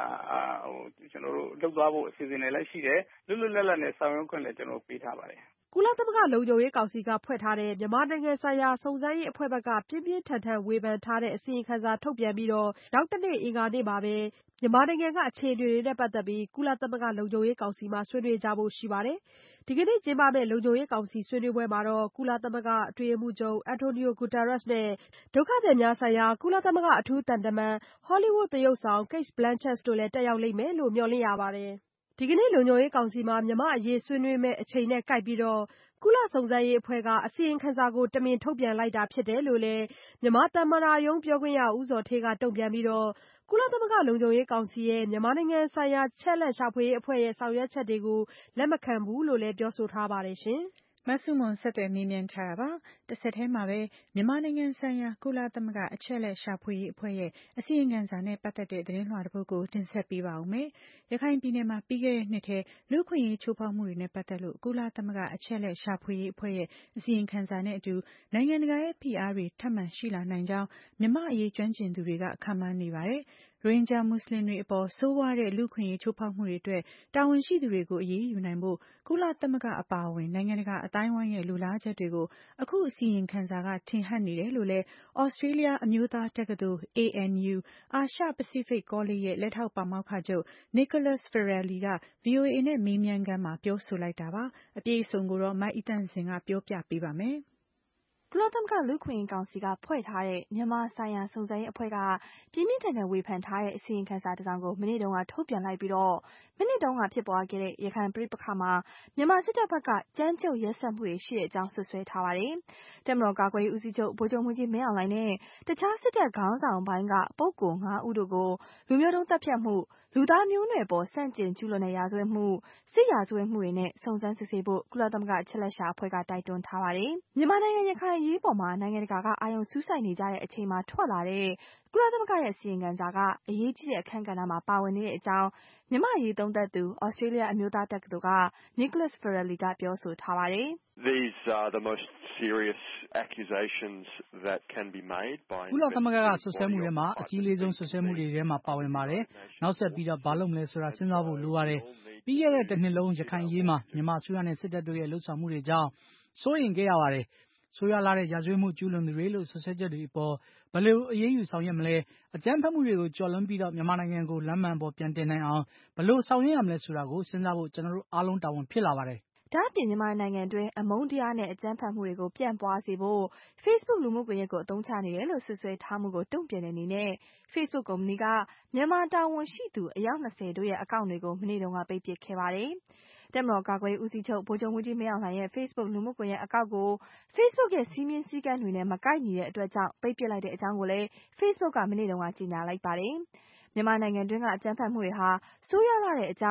လုပ်သွားဖို့အစီအစဉ်တွေလည်းရှိတယ်လွတ်လွတ်လပ်လပ်နဲ့ဆောင်ရွက်ခွင့်လည်းကျွန်တော်ပေးထားပါတယ်ကုလသမဂ္ဂလုံခြုံရေးကောင်စီကဖွဲ့ထားတဲ့မြန်မာနိုင်ငံဆိုင်ရာစုံစမ်းရေးအဖွဲ့ဘက်ကပြင်းပြင်းထန်ထန်ဝေဖန်ထားတဲ့အစီရင်ခံစာထုတ်ပြန်ပြီးတော့နောက်တနေ့အင်္ဂါနေ့မှာပဲမြန်မာနိုင်ငံကအခြေအနေတွေနဲ့ပတ်သက်ပြီးကုလသမဂ္ဂလုံခြုံရေးကောင်စီမှာဆွေးနွေးကြဖို့ရှိပါတယ်။ဒီကနေ့ကျင်းပမယ့်လုံခြုံရေးကောင်စီဆွေးနွေးပွဲမှာတော့ကုလသမဂ္ဂအတွင်းရေးမှူးချုပ်အန်တိုနီယိုဂူတာရက်စ်နဲ့ဒုက္ခသည်များဆိုင်ရာကုလသမဂ္ဂအထူးသံတမန်ဟောလိဝုဒ်သရုပ်ဆောင် Kate Blanchett တို့လည်းတက်ရောက်လိမ့်မယ်လို့မျှော်လင့်ရပါတယ်။ဒီကနေ့လုံခြုံရေးကောင်စီမှာမြန်မာ့အရေးဆွေးနွေးမယ့်အချိန်နဲ့ကိုက်ပြီးတော့ကုလစုံစမ်းရေးအဖွဲ့ကအစီရင်ခံစာကိုတမင်ထုတ်ပြန်လိုက်တာဖြစ်တယ်လို့လည်းမြန်မာသမ္မတရုံးပြောခွင့်ရဦးဇော်ဌေးကတုံ့ပြန်ပြီးတော့ကုလသမဂ္ဂလုံခြုံရေးကောင်စီရဲ့မြန်မာနိုင်ငံဆိုင်ရာချက်လက်ရှာဖွေရေးအဖွဲ့ရဲ့ဆောင်ရွက်ချက်တွေကိုလက်မခံဘူးလို့လည်းပြောဆိုထားပါတယ်ရှင်။မဆုမွန်ဆက်သွယ်မေးမြန်းထားတာပါ။တစ်ဆက်တည်းမှာပဲမြန်မာနိုင်ငံဆိုင်ရာကုလသမဂ္ဂအချက်အလက်ရှာဖွေရေးအဖွဲ့ရဲ့အစီရင်ခံစာနဲ့ပတ်သက်တဲ့သတင်းလွှာတစ်ပုဒ်ကိုတင်ဆက်ပေးပါဦးမယ်။ရခိုင်ပြည်နယ်မှာပြီးခဲ့တဲ့နှစ်ထဲလူ့အခွင့်အရေးချိုးဖောက်မှုတွေနဲ့ပတ်သက်လို့ကုလသမဂ္ဂအချက်အလက်ရှာဖွေရေးအဖွဲ့ရဲ့အစီရင်ခံစာနဲ့အတူနိုင်ငံတကာရဲ့ဖိအားတွေထပ်မံရှိလာနိုင်ကြောင်းမြန်မာအရေးကျွမ်းကျင်သူတွေကခန့်မှန်းနေပါတယ်။ရိုဟင်ဂျာမွတ်စလင်တွေအပေါ်ဆိုးဝါးတဲ့လူ့အခွင့်အရေးချိုးဖောက်မှုတွေအတွက်တာဝန်ရှိသူတွေကိုအရေးယူနိုင်ဖို့ကုလသမဂ္ဂအပါအဝင်နိုင်ငံတကာအတိုင်းအဝိုင်းရဲ့လိုလားချက်တွေကိုအခုအစီရင်ခံစာကထင်ဟပ်နေတယ်လို့လည်းဩစတြေးလျအမျိုးသားတက္ကသိုလ် ANU အာရှပစိဖိတ်ကောလိပ်ရဲ့လက်ထောက်ပါမောက္ခချုပ် Nicholas Ferrelli က VOA နဲ့မေးမြန်းခန်းမှာပြောဆိုလိုက်တာပါ။အပြည့်အစုံကိုတော့မအိသန့်စင်ကပြောပြပေးပါမယ်။ကုလသမဂ္ဂလူ့အခွင့်အရေးကောင်စီကဖွဲ့ထားတဲ့မြန်မာဆိုင်ရာစုံစမ်းရေးအဖွဲ့ကပြင်းပြင်းထန်ထန်ဝေဖန်ထားတဲ့အစီရင်ခံစာတစ်စောင်ကိုမနေ့တုန်းကထုတ်ပြန်လိုက်ပြီးတော့မိနစ်တုန်းကဖြစ်ပွားခဲ့တဲ့ရခိုင်ပဋိပက္ခမှာမြန်မာစစ်တပ်ဘက်ကကြမ်းကြုတ်ရက်စက်မှုတွေရှိတဲ့အကြောင်းဆွဆွဲထားပါတယ်။တပ်မတော်ကာကွယ်ရေးဦးစီးချုပ်ဗိုလ်ချုပ်မှူးကြီးမင်းအောင်လှိုင်နဲ့တခြားစစ်တပ်ခေါင်းဆောင်ပိုင်းကပုဂ္ဂိုလ်5ဦးတို့ကိုလူမျိုးတုံးသတ်ဖြတ်မှုလူသားမျိုးနွယ်ပေါ်ဆန့်ကျင်ကျူးလွန်တဲ့ရာဇဝတ်မှုစစ်ရာဇဝတ်မှုတွေနဲ့စုံစမ်းစစ်ဆေးဖို့ကုလသမဂ္ဂအချက်လက်ရှာအဖွဲ့ကတိုက်တွန်းထားပါတယ်။မြန်မာနိုင်ငံရခိုင်အရေးပေါ်မှာနိုင်ငံတကာကအာရုံစူးစိုက်နေကြတဲ့အချိန်မှာထွက်လာတဲ့ကုလသမဂ္ဂရဲ့အစီရင်ခံစာကအရေးကြီးတဲ့အခန်းကဏ္ဍမှာပါဝင်နေတဲ့အကြောင်းမြန်မာ့အရေးသုံးသပ်သူဩစတြေးလျအမျိုးသားတက္ကသိုလ်က Nicholas Ferrelli ကပြောဆိုထားပါတယ်။ These are the most serious accusations that can be made by ကုလသမဂ္ဂကဆွဆွဲမှုတွေမှာအကြီးလေးဆုံးဆွဆွဲမှုတွေထဲမှာပါဝင်ပါတယ်။နောက်ဆက်ပြီးတော့ဘာလုပ်မလဲဆိုတာစဉ်းစားဖို့လိုပါတယ်။ပြီးခဲ့တဲ့တစ်နှစ်လုံးရခိုင်အရေးမှာမြန်မာအစိုးရနဲ့စစ်တပ်တို့ရဲ့လှုပ်ဆောင်မှုတွေကြောင့်စိုးရိမ်ခဲ့ရပါတယ်။ဆိုးရွားလာတဲ့ရာဇဝတ်မှုကျူးလွန်သူတွေလို့ဆွဆွဲချက်တွေအပေါ်ဘယ်လိုအရေးယူဆောင်ရွက်မလဲအကြမ်းဖက်မှုတွေကိုကျော်လွန်ပြီးတော့မြန်မာနိုင်ငံကိုလမ်းမှန်ပေါ်ပြန်တင်နိုင်အောင်ဘယ်လိုဆောင်ရွက်ရမလဲဆိုတာကိုစဉ်းစားဖို့ကျွန်တော်တို့အားလုံးတာဝန်ဖြစ်လာပါတယ်။ဒါ့အပြင်မြန်မာနိုင်ငံတွင်းအမုန်းတရားနဲ့အကြမ်းဖက်မှုတွေကိုပြန့်ပွားစေဖို့ Facebook လူမှုကွန်ရက်ကိုအသုံးချနေတယ်လို့ဆွဆွဲထားမှုကိုတုံ့ပြန်တဲ့အနေနဲ့ Facebook ကုမ္ပဏီကမြန်မာတာဝန်ရှိသူအယောက်20တို့ရဲ့အကောင့်တွေကိုမနေ့တုန်းကပိတ်ပစ်ခဲ့ပါတယ်။တပ်မတော်ကာကွယ်ရေးဦးစီးချုပ်ဗိုလ်ချုပ်မှူးကြီးမင်းအောင်လှိုင်ရဲ့ Facebook လူမှုကွန်ရက်အကောင့်ကို Facebook ရဲ့စည်းမျဉ်းစည်းကမ်းတွေနဲ့မကိုက်ညီတဲ့အတွက်ကြောင့်ပိတ်ပစ်လိုက်တဲ့အကြောင်းကိုလည်း Facebook ကမနေ့တုန်းကကြေညာလိုက်ပါတယ်။မြန်မာနိုင်ငံတွင်းကအကြမ်းဖက်မှုတွေဟာဆိုးရွားလာတဲ့အကြောင်း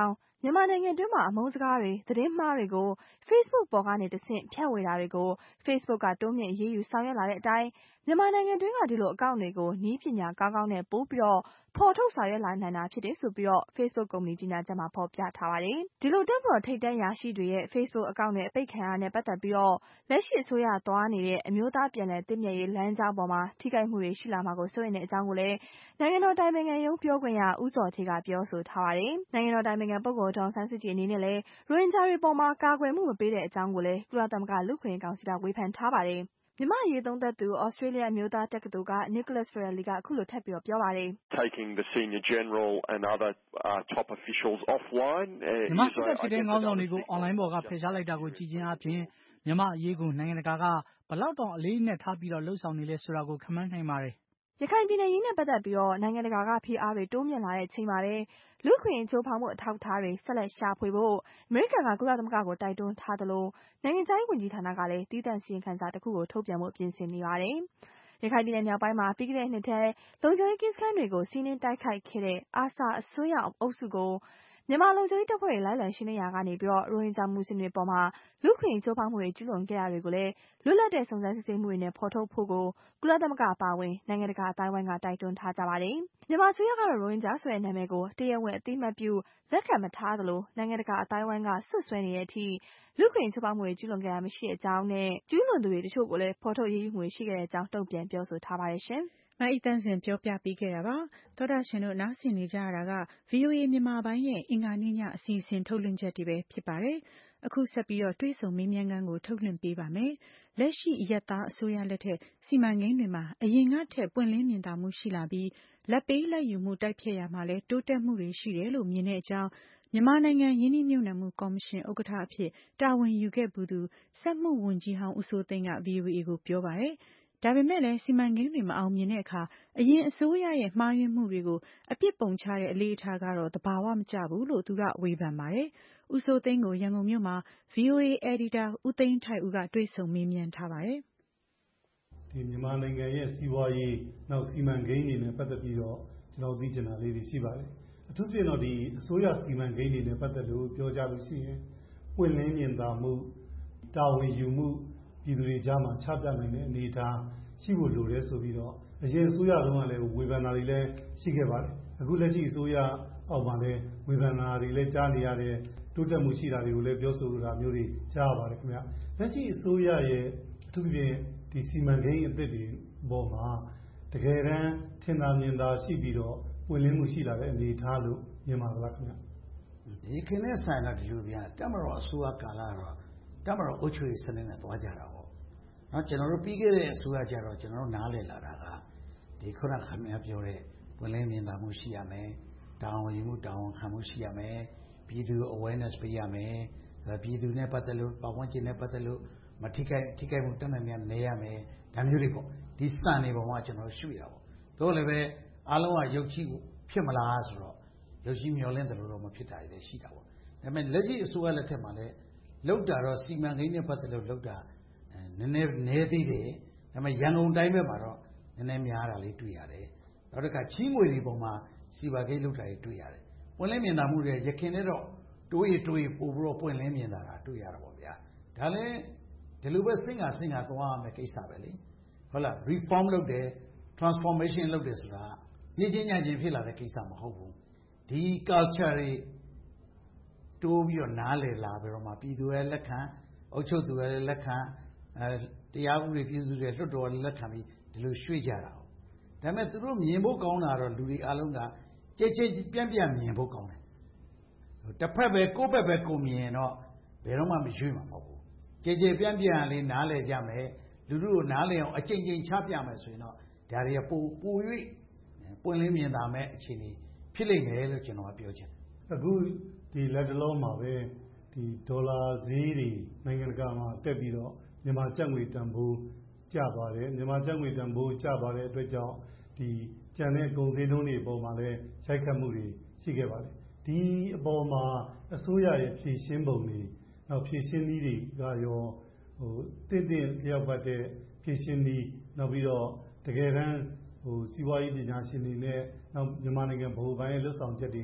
မြန်မာနိုင်ငံတွင်းမှာအမုန်းစကားတွေသတင်းမှားတွေကို Facebook ပေါ်ကနေတဆင့်ဖြန့်ဝေတာတွေကို Facebook ကတိုးမြင့်အရေးယူဆောင်ရွက်လာတဲ့အတိုင်းမြန်မာနိုင်ငံတွင်းကဒီလိုအကောင့်တွေကိုနည်းပညာကောင်းကောင်းနဲ့ပို့ပြီးဖော်ထုတ်ဆောင်ရွက်လာနိုင်တာဖြစ်တယ်ဆိုပြီး Facebook ကုမ္ပဏီကြီးညာချက်မှာဖော်ပြထားပါတယ်။ဒီလိုတပ်မတော်ထိပ်တန်းရာရှိတွေရဲ့ Facebook အကောင့်တွေအပိတ်ခံရတာနဲ့ပတ်သက်ပြီးလက်ရှိအစိုးရသွားနေတဲ့အမျိုးသားပြန်လည်သင့်မြတ်ရေးလမ်းကြောင်းပေါ်မှာထိခိုက်မှုတွေရှိလာမှာကိုစိုးရိမ်တဲ့အကြောင်းကိုလည်းနိုင်ငံတော်တိုင်ပင်ခံရုံးပြောခွင့်ရဦးဇော်ဌေးကပြောဆိုထားပါတယ်။နိုင်ငံတော်တိုင်ပင်ခံပုဂ္ဂိုလ်ဒေါ်အောင်ဆန်းစုကြည်အနေနဲ့လည်းရိုဟင်ဂျာတွေပေါ်မှာကာကွယ်မှုမပေးတဲ့အကြောင်းကိုလည်းကုလသမဂ္ဂလူ့အခွင့်အရေးကောင်စီကဝေဖန်ထားပါတယ်။မြန်မာ့အရေးသုံးသပ်သူဩစတြေးလျအမျိုးသားတက္ကသိုလ်က Nicholas Farrelly ကအခုလိုထပ်ပြောပါတယ်။ Taking the senior general and other top officials offline မြန်မာစစ်တပ်ထိပ်တန်းခေါင်းဆောင်တွေကိုအွန်လိုင်းပေါ်ကဖယ်ရှားလိုက်တာကိုကြည့်ခြင်းအပြင်မြန်မာ့အရေးကိုနိုင်ငံတကာကဘယ်လောက်တောင်အလေးအနက်ထားပြီးလှုပ်ဆောင်နေလဲဆိုတာကိုခန့်မှန်းနိုင်ပါတယ်။ရခိုင်ပြည်နယ်အရေးနဲ့ပတ်သက်ပြီးနိုင်ငံတကာကဖိအားတွေတိုးမြင့်လာတဲ့အချိန်မှာပဲလူ့အခွင့်အရေးချိုးဖောက်မှုအထောက်အထားတွေဆက်လက်ရှာဖွေဖို့အမေရိကန်ကကုလသမဂ္ဂကိုတိုက်တွန်းထားသလိုနိုင်ငံခြားရေးဝန်ကြီးဌာနကလည်းသီးသန့်စီရင်ခံစာတစ်ခုကိုထုတ်ပြန်ဖို့ပြင်ဆင်နေပါတယ်။ရခိုင်ပြည်နယ်မြောက်ပိုင်းမှာပြီးခဲ့တဲ့နှစ်ထဲလုံခြုံရေးကင်းစခန်းတွေကိုစီးနင်းတိုက်ခိုက်ခဲ့တဲ့ARSA အစွန်းရောက်အုပ်စုကိုမြန်မာလုံခြုံရေးတပ်ဖွဲ့တွေလိုက်လံရှင်းလင်းရာကနေရိုဟင်ဂျာမူဆလင်တွေအပေါ်လူ့အခွင့်အရေးချိုးဖောက်မှုတွေကျူးလွန်ခဲ့တာတွေကိုလည်းလွတ်လပ်တဲ့စုံစမ်းစစ်ဆေးမှုတွေနဲ့ဖော်ထုတ်ဖို့ကိုကုလသမဂ္ဂအပါအဝင်နိုင်ငံတကာအသိုင်းအဝိုင်းကတိုက်တွန်းထားကြပါတယ်။မြန်မာအစိုးရကတော့ရိုဟင်ဂျာဆိုတဲ့နာမည်ကိုတရားဝင်အသိအမှတ်ပြုလက်ခံမထားသလိုနိုင်ငံတကာအသိုင်းအဝိုင်းကစွပ်စွဲနေတဲ့အထိလူ့အခွင့်အရေးချိုးဖောက်မှုတွေကျူးလွန်ခဲ့တာမရှိတဲ့အကြောင်းနဲ့ကျူးလွန်သူတွေတချို့ကိုလည်းဖော်ထုတ်အရေးယူမှုတွေရှိခဲ့တဲ့အကြောင်းတုံ့ပြန်ပြောဆိုထားပါတယ်ရှင်။မအိသန့်စင်ပြောပြပေးခဲ့တာပါ။သောတာရှင်တို့နားဆင်နေကြရတာက VOA မြန်မာပိုင်းရဲ့အင်္ဂါနေ့ညအစီအစဉ်ထုတ်လွှင့်ချက်တွေပဲဖြစ်ပါတယ်။အခုဆက်ပြီးတွေ့ဆုံမေးမြန်းခန်းကိုထုတ်လွှင့်ပေးပါမယ်။လက်ရှိအရပ်သားအစိုးရလက်ထက်စီမံကိန်းတွေမှာအရင်ကထက်ပွင့်လင်းမြင်သာမှုရှိလာပြီးလာဘ်ပေးလာဘ်ယူမှုတိုက်ဖျက်ရာမှာလည်းတိုးတက်မှုတွေရှိတယ်လို့မြင်တဲ့အကြောင်းမြန်မာနိုင်ငံရင်းနှီးမြှုပ်နှံမှုကော်မရှင်ဥက္ကဋ္ဌအဖြစ်တာဝန်ယူခဲ့ဘူးသူစက်မှုဝန်ကြီးဟောင်းဦးစိုးသိန်းက VOA ကိုပြောပါတယ်။ဒါပေမဲ့လည်းစီမံကိန်းတွေမအောင်မြင်တဲ့အခါအရင်အစိုးရရဲ့မှားယွင်းမှုတွေကိုအပြစ်ပုံချတဲ့အလေ့အထကတော့သဘာဝမကျဘူးလို့သူကဝေဖန်ပါတယ်။ဦးစိုးသိန်းကိုရန်ကုန်မြို့မှာ VOA အယ်ဒီတာဦးသိန်းထိုက်ဦးကတွေ့ဆုံမေးမြန်းထားပါတယ်။ဒီမြန်မာနိုင်ငံရဲ့စီးပွားရေးနောက်စီမံကိန်းတွေနဲ့ပတ်သက်ပြီးတော့ကျွန်တော်သိချင်တာလေးတွေရှိပါတယ်။အထူးသဖြင့်တော့ဒီအစိုးရစီမံကိန်းတွေနဲ့ပတ်သက်လို့ပြောကြလို့ရှိရင်ပွင့်လင်းမြင်သာမှုတာဝန်ယူမှုပြည်သူတွေကြားမှာချပြနိုင်တဲ့အနေအထားရှိဖို့လိုတယ်ဆိုပြီးတော့အရင်အစိုးရတုန်းကလည်းဝေဖန်တာတွေလည်းရှိခဲ့ပါတယ်။အခုလက်ရှိအစိုးရအောက်မှာလည်းဝေဖန်တာတွေလည်းကြားနေရတယ်တိုးတက်မှုရှိတာတွေကိုလည်းပြောဆိုတာမျိုးတွေကြားရပါတယ်ခင်ဗျ။လက်ရှိအစိုးရရဲ့အထူးသဖြင့်ဒီစီမံကိန်းအသစ်တွေပေါ်မှာတကယ်တမ်းထင်သာမြင်သာရှိပြီးတော့ပွင့်လင်းမှုရှိလာတဲ့အနေအထားလို့မြင်ပါလားခင်ဗျ။ဒီခင်းနဲ့ဆိုင်လာဒီလိုဗျာတမတော်အစိုးရကာလတော့တမတော်အုပ်ချုပ်ရေးစနစ်နဲ့သွားကြတာပေါ့။နော်ကျွန်တော်တို့ပြီးခဲ့တဲ့အစိုးရကြတော့ကျွန်တော်တို့နားလည်လာတာကဒီခုနကခင်ဗျာပြောတဲ့ပွင့်လင်းမြင်သာမှုရှိရမယ်။တာဝန်ယူမှုတာဝန်ခံမှုရှိရမယ်။ပြည်သူ awareness ပေးရမယ်။ပြည်သူနဲ့ပတ်သက်လို့ပတ်ဝန်းကျင်နဲ့ပတ်သက်လို့မထိခိုက်မှုတတ်နိုင်များနေရမယ်။ဒါမျိုးတွေပေါ့။ဒီစံတွေပေါ်မှာကျွန်တော်ရှုရပါဘူး။သို့လည်းပဲအားလုံးကရုပ်ချဖြစ်မလားဆိုတော့ရုပ်ကြီးမျောလင်းတယ်လို့တော့မဖြစ်တာတွေရှိတာပေါ့။ဒါပေမဲ့လက်ရှိအစိုးရလက်ထက်မှာလည်းလောက်တာတော့စီမံကိန်းနဲ့ပတ်သက်လို့လောက်တာနည်းနည်းနေသေးတယ်။ဒါပေမဲ့ရန်ကုန်တိုင်းဘက်မှာတော့နည်းနည်းများတာလေးတွေ့ရတယ်။နောက်တစ်ခါချီးငွေတွေပုံမှာစီပါကိန်းလောက်တာတွေတွေ့ရတယ်။ပွင့်လင်းမြင်သာမှုတွေရခင်နဲ့တော့တိုးရီပို့ပြီးတော့ပွင့်လင်းမြင်သာတာတွေ့ရတာပေါ့ဗျာ။ဒါလည်းဒီလိုပဲစဉ်းကသွားရမယ်ကိစ္စပဲလေ။ဟုတ်လား reform လုပ်တယ် transformation လုပ်တယ်ဆိုတာညချင်းညချင်းဖြစ်လာတဲ့ကိစ္စမဟုတ်ဘူး။ဒီ culture တွေတိုးပြီးတော့နားလည်လာပြီးတော့မှပြည်သူရဲ့လက်ခံအုပ်ချုပ်သူရဲ့လက်ခံတရားဥပဒေပြည်သူတွေလွှတ်တော်လက်ခံပြီးဒီလိုရွှေ့ကြတာ။ဒါပေမဲ့သူတို့မြင်ဖို့ကောင်းတာတော့လူတွေအားလုံးကကြဲပြန့်မြင်ဖို့ကောင်းတယ်။တစ်ဖက်ပဲကိုယ့်ဘက်ပဲကိုမြင်ရင်တော့ဘယ်တော့မှမရွေ့မှာမဟုတ်ဘူး။ကြဲပြန့်လေးနားလည်ကြမယ်လူတို့ကိုနားလည်အောင်အကျဉ်းချပြမယ်ဆိုရင်တော့ဒါတွေကပို၍ပွင့်လင်းမြင်သာမဲ့အခြေအနေဖြစ်လိမ့်မယ်လို့ကျွန်တော်ကပြောချင်တယ်။အခုဒီလက်တလုံးမှာပဲဒီဒေါ်လာဈေးတွေနိုင်ငံတကာမှာတက်ပြီးတော့မြန်မာကျပ်ငွေတန်ဖိုးကျသွားတယ်မြန်မာကျပ်ငွေတန်ဖိုးကျသွားတဲ့အတွက်ကြောင့်ဒီကျန်တဲ့ကုန်စည်နှုန်းတွေအပေါ်မှာလည်းရိုက်ခတ်မှုတွေရှိခဲ့ပါတယ်ဒီအပေါ်မှာအစိုးရရဲ့ဖြည့်ရှင်းပုံတွေနောက်ဖြည့်ရှင်းနည်းတွေကရောတင့်လျောက်ပတ်တဲ့ဖြည့်ရှင်းနည်းနောက်ပြီးတော့တကယ်တမ်းစီးပွားရေးပညာရှင်တွေနဲ့နောက်မြန်မာနိုင်ငံဗဟိုဘဏ်ရဲ့လွတ်ဆောင်ချက်တွေက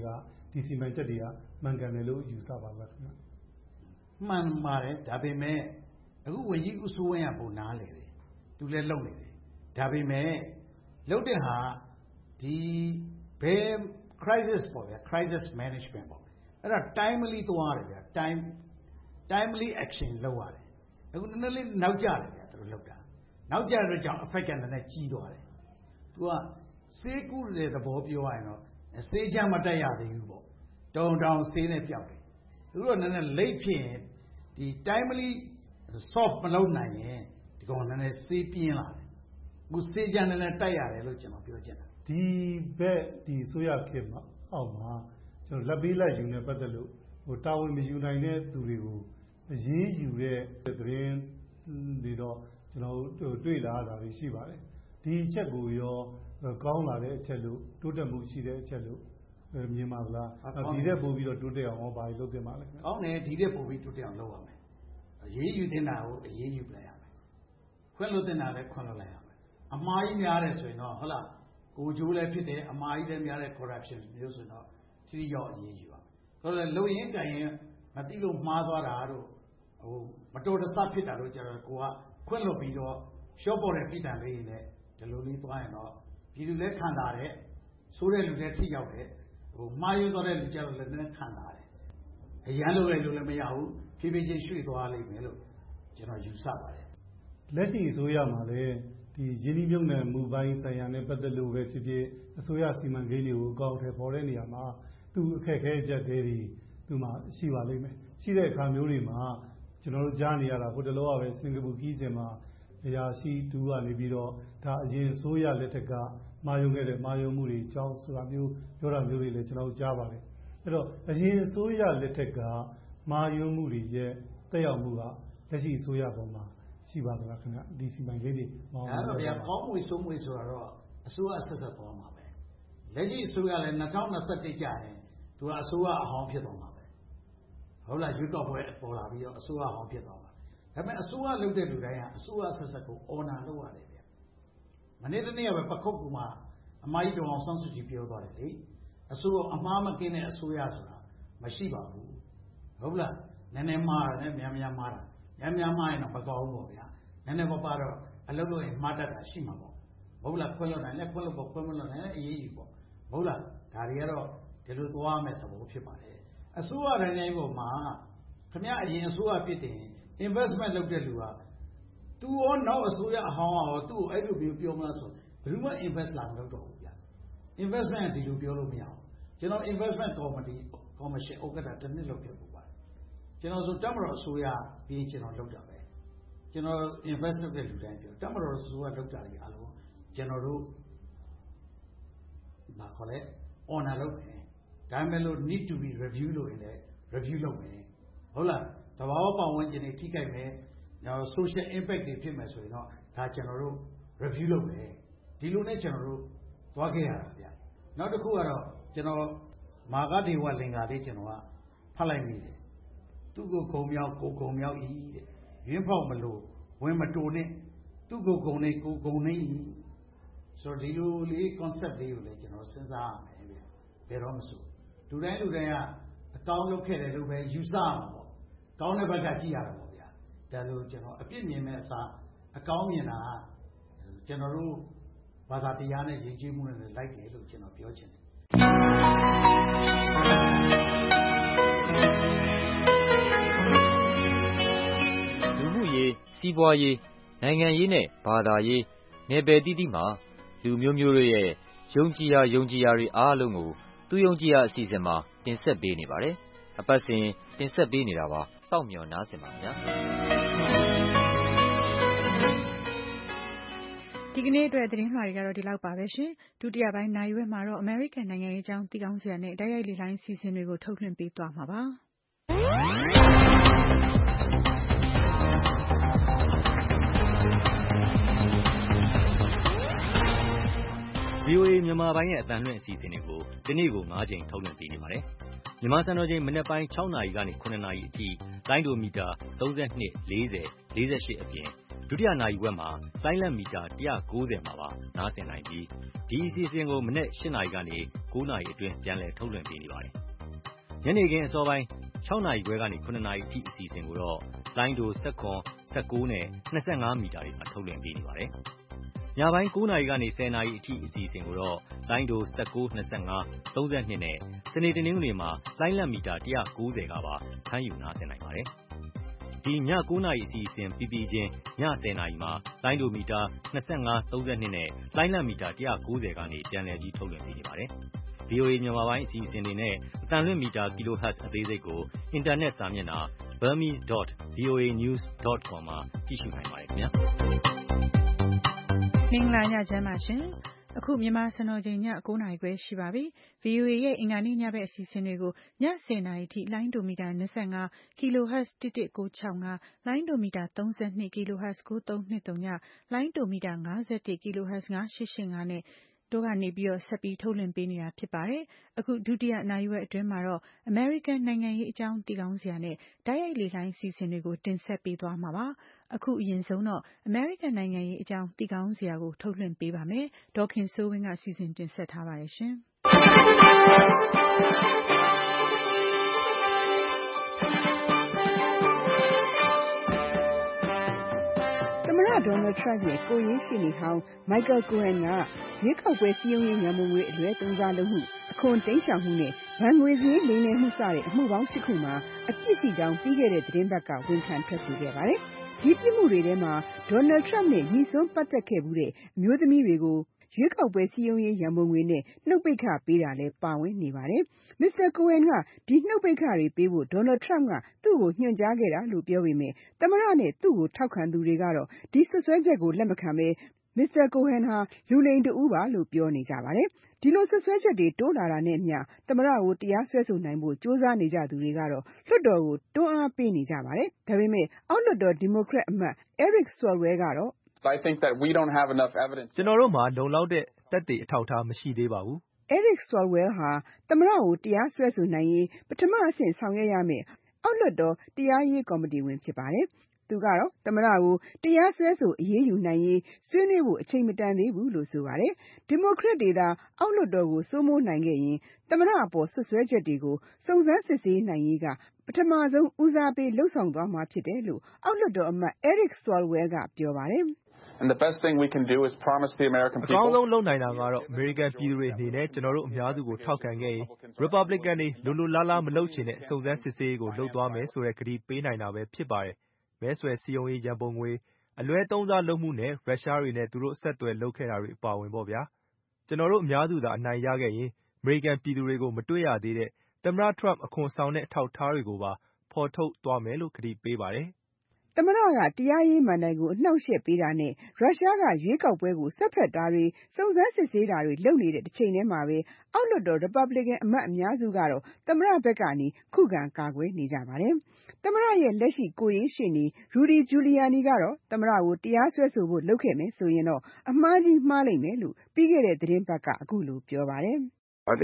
ဒီစီမံချက်တွေကမှန်ကန်တယ်လို့ယူဆပါလားခင်ဗျမှန်ပါတယ်ဒါပေမဲ့အခုဝန်ကြီးဦးစိုးဝင်းကပုံနားလေတယ်သူလည်းလုပ်နေတယ်ဒါပေမဲ့လုပ်တဲ့ဟာဒီဘယ် crisis ပေါ့ဗျာ crisis management ပေါ့အဲ့ဒါ timely သွားရတယ်ဗျာ timely action လုပ်ရတယ်အခုနည်းနည်းလေးနောက်ကျတယ်ဗျာသူတို့လုပ်တာနောက်ကျတဲ့ကြောင့် effect ကလည်းကြီးသွားတယ်သူကဆေးကုတဲ့သဘောပြောရရင်တော့ဆေးချမတက်ရသေးဘူးပေါ့တောင်ဆေးနဲ့ပြောက်တယ်သူတို့ကနည်းနည်း late ဖြစ်ရင်ဒီ timely solve မလုပ်နိုင်ရင်ဒီကောင်နည်းနည်းဆေးပြင်းလာတယ်အခုဆေးချနည်းနည်းတက်ရတယ်လို့ကျွန်တော်ပြောချင်တာဒီဘက်ဒီဆိုရခေတ်မှာအောက်မှာကျွန်တော်လက်ပေးလက်ယူနေပတ်သက်လို့တာဝန်မယူနိုင်တဲ့သူတွေကိုအရေးယူတဲ့သတင်းတွေတော့ကျွန်တော်တွေ့လာတာတွေရှိပါတယ်ဒီအချက်ကိုရောကောင်းလာတဲ့အချက်လို့တိုးတက်မှုရှိတဲ့အချက်လို့မြင်ပါလားဒီတဲ့ပို့ပြီးတော့တိုးတက်အောင်ဘာလို့လုပ်သင့်ပါလဲကောင်းတယ်ဒီတဲ့ပို့ပြီးတိုးတက်အောင်လုပ်ရမယ်အရေးယူတင်တာကိုအရေးယူလိုက်ရမယ်ခွင့်လွှတ်တင်တာလည်းခွင့်လွှတ်လိုက်ရမယ်အမှားကြီးများတယ်ဆိုရင်တော့ဟုတ်လားကိုကျိုးလည်းဖြစ်တယ်အမှားကြီးလည်းများတဲ့ corruption မျိုးဆိုတော့ထိရောက်အရေးယူရမယ်ဆိုတော့လုံရင်ကန်ရင်မသိလို့မှားသွားတာတို့မတော်တဆဖြစ်တာတို့ကျတော့ကိုကခွင့်လွှတ်ပြီးတော့ရှော့ပေါ်တဲ့ပြည်တံလေးနဲ့ဒီလိုလေးသွားရင်တော့ပြည်သူလည်းခံစားတယ်ဆိုးတဲ့လူလည်းထိရောက်တယ်မှားရွေးသွားတဲ့လူကျတော့လည်းနည်းနည်းခံစားတယ်အရန်လိုလည်းမရဘူးဖြည်းဖြည်းချင်းရွှေ့သွားလိမ့်မယ်လို့ကျွန်တော်ယူဆပါတယ်လက်ရှိအစိုးရမှာလည်းဒီရင်းနှီးမြှုပ်နှံမှုပိုင်းဆိုင်ရာနဲ့ပတ်သက်လို့ပဲဖြစ်ဖြစ်အစိုးရစီမံကိန်းတွေကိုအကောင့်ထဲပေါ်တဲ့နေရာမှာသူအခက်အခဲချက်တွေသူမှရှိပါလိမ့်မယ်ရှိတဲ့အခါမျိုးတွေမှာကျွန်တော်တို့ကြားနေရတာဟိုတလောကပဲစင်ကာပူကြီးစင်မှာအရာရှိတူကနေပြီးတော့ဒါအရင်အစိုးရလက်ထက်ကမာယုံခဲ့တဲ့မာယုံမှုတွေအကြောင်းဆိုတာမျိုးပြောတာမျိုးတွေလည်းကျွန်တော်ကြားပါတယ်အဲ့တော့အရင်အစိုးရလက်ထက်ကမာယုံမှုတွေရဲ့တက်ရောက်မှုကလက်ရှိအစိုးရပေါ်မှာရှိပါသလားခင်ဗျဒီစီမံကိန်းတွေမောင်းတော့ဗျာကောင်းမွေစိုးမွေဆိုတာတော့အစိုးရဆက်ဆက်သွားမှာပဲလက်ရှိအစိုးရလည်း2021ကျရင်သူကအစိုးရအဟောင်းဖြစ်သွားမှာပဲဟုတ်လားရွေးကောက်ပွဲပေါ်လာပြီးတော့အစိုးရအဟောင်းဖြစ်သွားမှာဒါပေမဲ့အစိုးရလုပ်တဲ့လူတိုင်းကအစိုးရဆက်ဆက်ကိုအော်နာလုပ်ရတယ်ဗျမနေ့တနေ့ကပဲပခုတ်ကူမှာအမကြီးတော်အောင်ဆန်းစုကြည်ပြောသွားတယ်လေအစိုးရအမှားမကင်းတဲ့အစိုးရဆိုတာမရှိပါဘူးဟုတ်လားနည်းနည်းမှားတယ်များများမှားတာများမှားရင်တော့မကောင်းဘူးပေါ့ဗျာနည်းနည်းပါတော့အလုပ်လုပ်ရင်မှားတတ်တာရှိမှာပေါ့ဟုတ်လားခွင့်လွှတ်နိုင်လဲခွင့်လွှတ်ပေါ့ခွင့်မလွှတ်နိုင်လဲအရေးယူပေါ့ဟုတ်လားဒါတွေကတော့ဒီလိုသွားမယ်သဘောဖြစ်ပါတယ်အစိုးရတိုင်းပေါ်မှာခင်ဗျအရင်အစိုးရပြစ်တင် investment လုပ်တဲ့လူကသူရောနောက်အစိုးရအဟောင်းရောသူ့ကိုအဲ့လိုပြောမလားဆိုဘယ်သူမှ invest လာမလုပ်တော့ဘူးဗျ investment ဒီလိုပြောလို့မရဘူးကျွန်တော် investment committee commission ဥက္ကဋ္ဌတစ်နှစ်လုပ်ခဲ့ပူပါတယ်ကျွန်တော်ဆိုတက်မတော်အစိုးရပြီးကျွန်တော်လုပ်တာပဲကျွန်တော် invest လုပ်တဲ့လူတိုင်းပြောတက်မတော်အစိုးရလုပ်တာတွေအားလုံးကျွန်တော်တို့မခေါ်လဲ honor လုပ်တယ်ဒါပေမဲ့လို့ need to be review လို့ရင်လည်း review လုပ်မယ်ဟုတ်လားတဘာဝပတ်ဝန်းကျင်တွေထိခိုက်မယ်နောက် social impact တွေဖြစ်မယ်ဆိုရင်တော့ဒါကျွန်တော်တို့ review လုပ်မယ်ဒီလိုနဲ့ကျွန်တော်တို့သွားခဲ့ရတာဗျနောက်တစ်ခုကတော့ကျွန်တော်မာဂဒေဝလင်္ကာလေးကျွန်တော်ကဖတ်လိုက်မိတယ်သူ့ကိုဂုံမြောက်ကိုဂုံမြောက်ဤတဲ့ရင်းဖောက်မလို့ဝင်မတိုနဲ့သူ့ကိုဂုံနေကိုဂုံနေဆိုတော့ဒီလိုလေး concept လေးကိုလည်းကျွန်တော်စဉ်းစားရမယ်ဗျဘယ်တော့မဆိုလူတိုင်းကအကောင်းလုပ်ခဲ့တယ်လို့ပဲယူဆရမှာပေါ့ကောင်းတဲ့ဘက်ကကြည့်ရတာပေါ့ဗျာဒါလို့ကျွန်တော်အပြစ်မြင်မဲ့အစားအကောင်းမြင်တာကျွန်တော်တို့ဘာသာတရားနဲ့ယဉ်ကျေးမှုနဲ့လိုက်တယ်လို့ကျွန်တော်ပြောချင်တယ်လူမှုရေးစီးပွားရေးနိုင်ငံရေးနဲ့ဘာသာရေးနယ်ပယ်တိတိမှာလူမျိုးမျိုးတို့ရဲ့ယုံကြည်ရာတွေအားလုံးကိုသူယုံကြည်ရာအစီအစဉ်မှာတင်ဆက်ပေးနေပါတယ်အပတ်စဉ်တင်ဆက်ပေးနေတာပါစောင့်မျှော်နားဆင်ပါခင်ဗျာဒီကနေ့အတွက်သတင်းလွှာတွေကတော့ဒီလောက်ပါပဲရှင်ဒုတိယပိုင်းနိုင်ရွက်မှာတော့ American နိုင်ငံရေးအကြောင်းသိကောင်းစရာနဲ့တိုက်ရိုက်လေ့လာအစီအစဉ်တွေကိုထုတ်လွှင့်ပေးသွားမှာပါ VOA မြန်မာပိုင်းရဲ့အသံလွှင့်အစီအစဉ်တွေကိုဒီနေ့ကို9ချိန်ထုတ်လွှင့်ပေးနေပါတယ်။မြန်မာစံတော်ချိန်မနက်ပိုင်း6နာရီကနေ9နာရီအထိလိုင်းဒိုမီတာ32 40 48အပြင်ဒုတိယနာရီဝက်မှာလိုင်းလတ်မီတာ190မှာပါနားဆင်နိုင်ပြီးဒီအစီအစဉ်ကိုမနက်8နာရီကနေ9နာရီအတွင်းပြန်လည်ထုတ်လွှင့်ပေးနေပါတယ်။ညနေခင်းအစောပိုင်း6 နာရီခွဲကနေ9 နာရီအထိအစီအစဉ်ကိုတော့လိုင်းဒို17 19နဲ့25မီတာတွေမှာထုတ်လွှင့်ပေးနေပါတယ်။ညပိုင်း9 နာရီကနေ10 နာရီအထိအစီအစဉ်ကိုတော့လိုင်းဒို19 25 32နဲ့စနေတနင်္ဂနွေမှာလိုင်းလတ်မီတာ190ကပါဖမ်းယူနားဆင်နိုင်ပါတယ်။ဒီည9 နာရီအစီအစဉ်ပြီးချင်းည10 နာရီမှာလိုင်းဒိုမီတာ25 32နဲ့လိုင်းလတ်မီတာ190ကနေပြန်လည်ပြီးထုတ်လွှင့်ပေးနေပါတယ်။ VOA မြန်မာပိုင်းအစီအစဉ်တွေနဲ့အသံလွှင့်မီတာ kilohertz အသေးစိတ်ကိုအင်တာနက်စာမျက်နှာ burmese.voanews.com မှာကြည့်ရှုနိုင်ပါတယ်ခင်ဗျာမင်္ဂလာညချမ်းပါရှင်အခုမြန်မာစံတော်ချိန်ည9:00နာရီခွဲရှိပါပြီ VOA ရဲ့အင်္ဂါနေ့ညဘက်အစီအစဉ်တွေကိုည10:00နာရီထိလိုင်းဒိုမီတာ25 kHz 11965လိုင်းဒိုမီတာ32 kHz 9323လိုင်းဒိုမီတာ51 kHz 9885နဲ့တို့ကနေပြီးတော့ဆက်ပြီးထုတ်လွှင့်ပေးနေတာဖြစ်ပါတယ်အခုဒုတိယနာရီဝက်အတွင်းမှာတော့ American နိုင်ငံရေးအကြောင်းသိကောင်းစရာနဲ့တိုက်ရိုက်လေလှိုင်းစီစဉ်တွေကိုတင်ဆက်ပေးသွားမှာပါအခုအရင်ဆုံးတော့ American နိုင်ငံရေးအကြောင်းသိကောင်းစရာကိုထုတ်လွှင့်ပေးပါမယ်ဒေါ်ခင်စိုးဝင်းကစီစဉ်တင်ဆက်ထားပါတယ်ရှင်ဒေါ်နယ်ထရမ့်ရဲ့ကိုရေးရှိနေဟောင်းမိုက်ကယ်ကိုဟန်ကရွေးကောက်ပွဲစည်းရုံးရေးရန်ပုံငွေအလွဲသုံးစားလုပ်မှုအခွန်တိမ်းရှောင်မှုနဲ့ဘဏ်ငွေစည်းလိမ်လည်မှုစတဲ့အမှုပေါင်း8ခုမှာအပြစ်ရှိကြောင်းပြီးခဲ့တဲ့သတင်းပတ်ကဝန်ခံထွက်ဆိုခဲ့ပါတယ်။ဒီပြစ်မှုတွေထဲမှာဒေါ်နယ်ထရမ့်နဲ့ညှိစွန်းပတ်သက်ခဲ့မှုတဲ့အမျိုးသမီးတွေကိုရွေးကောက်ပွဲစည်းရုံးရေးရန်ပုံငွေနဲ့နှုတ်ပိတ်ခပေးတာလည်းပါဝင်နေပါတယ်။ Mr. Cohen ကဒီနှုတ်ပိတ်ခတွေပေးဖို့ဒေါ်နယ်ထရမ့်ကသူ့ကိုညွှန်ကြားခဲ့တာလို့ပြောပေမဲ့သမ္မတနဲ့သူ့ကိုထောက်ခံသူတွေကတော့ဒီစွပ်စွဲချက်ကိုလက်မခံဘဲ Mr. Cohen ဟာလူလိမ်တဦးပါလို့ပြောနေကြပါတယ်။ဒီလိုစွပ်စွဲချက်တွေတိုးလာတာနဲ့အမျှသမ္မတကိုတရားစွဲဆိုနိုင်ဖို့ကြိုးစားနေကြသူတွေကတော့လွှတ်တော်ကိုတွန်းအားပေးနေကြပါတယ်။ဒါပေမဲ့အောက်လွှတ်တော်ဒီမိုကရက်အမတ် Eric Swalwell ကတော့ကျွန်တော်တို့မှာလုံလောက်တဲ့သက်သေအထောက်အထားမရှိသေးပါဘူး။ Eric Swalwell ဟာသမ္မတကိုတရားစွဲဆိုနိုင်ရေးပထမအဆင့်ဆောင်ရွက်ရမယ့်အောက်လွှတ်တော်တရားရေးကော်မတီဝင်ဖြစ်ပါတယ်။သူကတော့သမ္မတကိုတရားစွဲဆိုအရေးယူနိုင်ရေးဆွေးနွေးဖို့အချိန်မတန်သေးဘူးလို့ဆိုပါတယ်။ဒီမိုကရက်တွေသာအောက်လွှတ်တော်ကိုစိုးမိုးနိုင်ခဲ့ရင်သမ္မတအပေါ်စွပ်စွဲချက်တွေကိုစုံစမ်းစစ်ဆေးနိုင်ရေးကပထမဆုံးဦးစားပေးလှုပ်ဆောင်သွားမှာဖြစ်တယ်လို့အောက်လွှတ်တော်အမတ် Eric Swalwell ကပြောပါတယ်။ And the best thing we can do is promise the American people အကောင်းဆုံးလုပ်နိုင်တာကတော့ American ပြည်သူတွေအနေနဲ့ကျွန်တော်တို့အများစုကိုထောက်ခံခဲ့ရင် Republican တွေလိုလားလားမလုပ်ချင်တဲ့စုံစမ်းစစ်ဆေးရေးကိုလုပ်သွားမယ်ဆိုတဲ့ကတိပေးနိုင်တာပဲဖြစ်ပါတယ်။မဲဆွယ်စည်းရုံးရေးရန်ပုံငွေအလွဲသုံးစားလုပ်မှုနဲ့ရုရှားတွေနဲ့သူတို့ဆက်သွယ်လုပ်ခဲ့တာတွေအပါအဝင်ပေါ့ဗျာ။ကျွန်တော်တို့အများစုသာအနိုင်ရခဲ့ရင် American ပြည်သူတွေကိုမတွေ့ရသေးတဲ့သမ္မတ Trump အခွန်ဆောင်တဲ့အထောက်အထားတွေကိုပါဖော်ထုတ်သွားမယ်လို့ကတိပေးပါတယ်။သမ္မတကတရားရေးမဏ္ဍိုင်ကိုအနှောက်အယှက်ပေးတာနဲ့ရုရှားကရွေးကောက်ပွဲကိုစွက်ဖက်တာတွေစုံစမ်းစစ်ဆေးတာတွေလုပ်နေတဲ့တစ်ချိန်တည်းမှာပဲအောက်လွှတ်တော် Republican အမတ်အများစုကတော့သမ္မတဘက်ကနေခုခံကာကွယ်နေကြပါတယ်။သမ္မတရဲ့လက်ရှိကိုယ်ရေးရှေ့နေ Rudy Giuliani ကတော့သမ္မတကိုတရားစွဲဆိုဖို့လုပ်ခဲ့မယ်ဆိုရင်တော့အမှားကြီးမှားလိမ့်မယ်လို့ပြီးခဲ့တဲ့သတင်းပတ်ကအခုလိုပြောပါတယ်။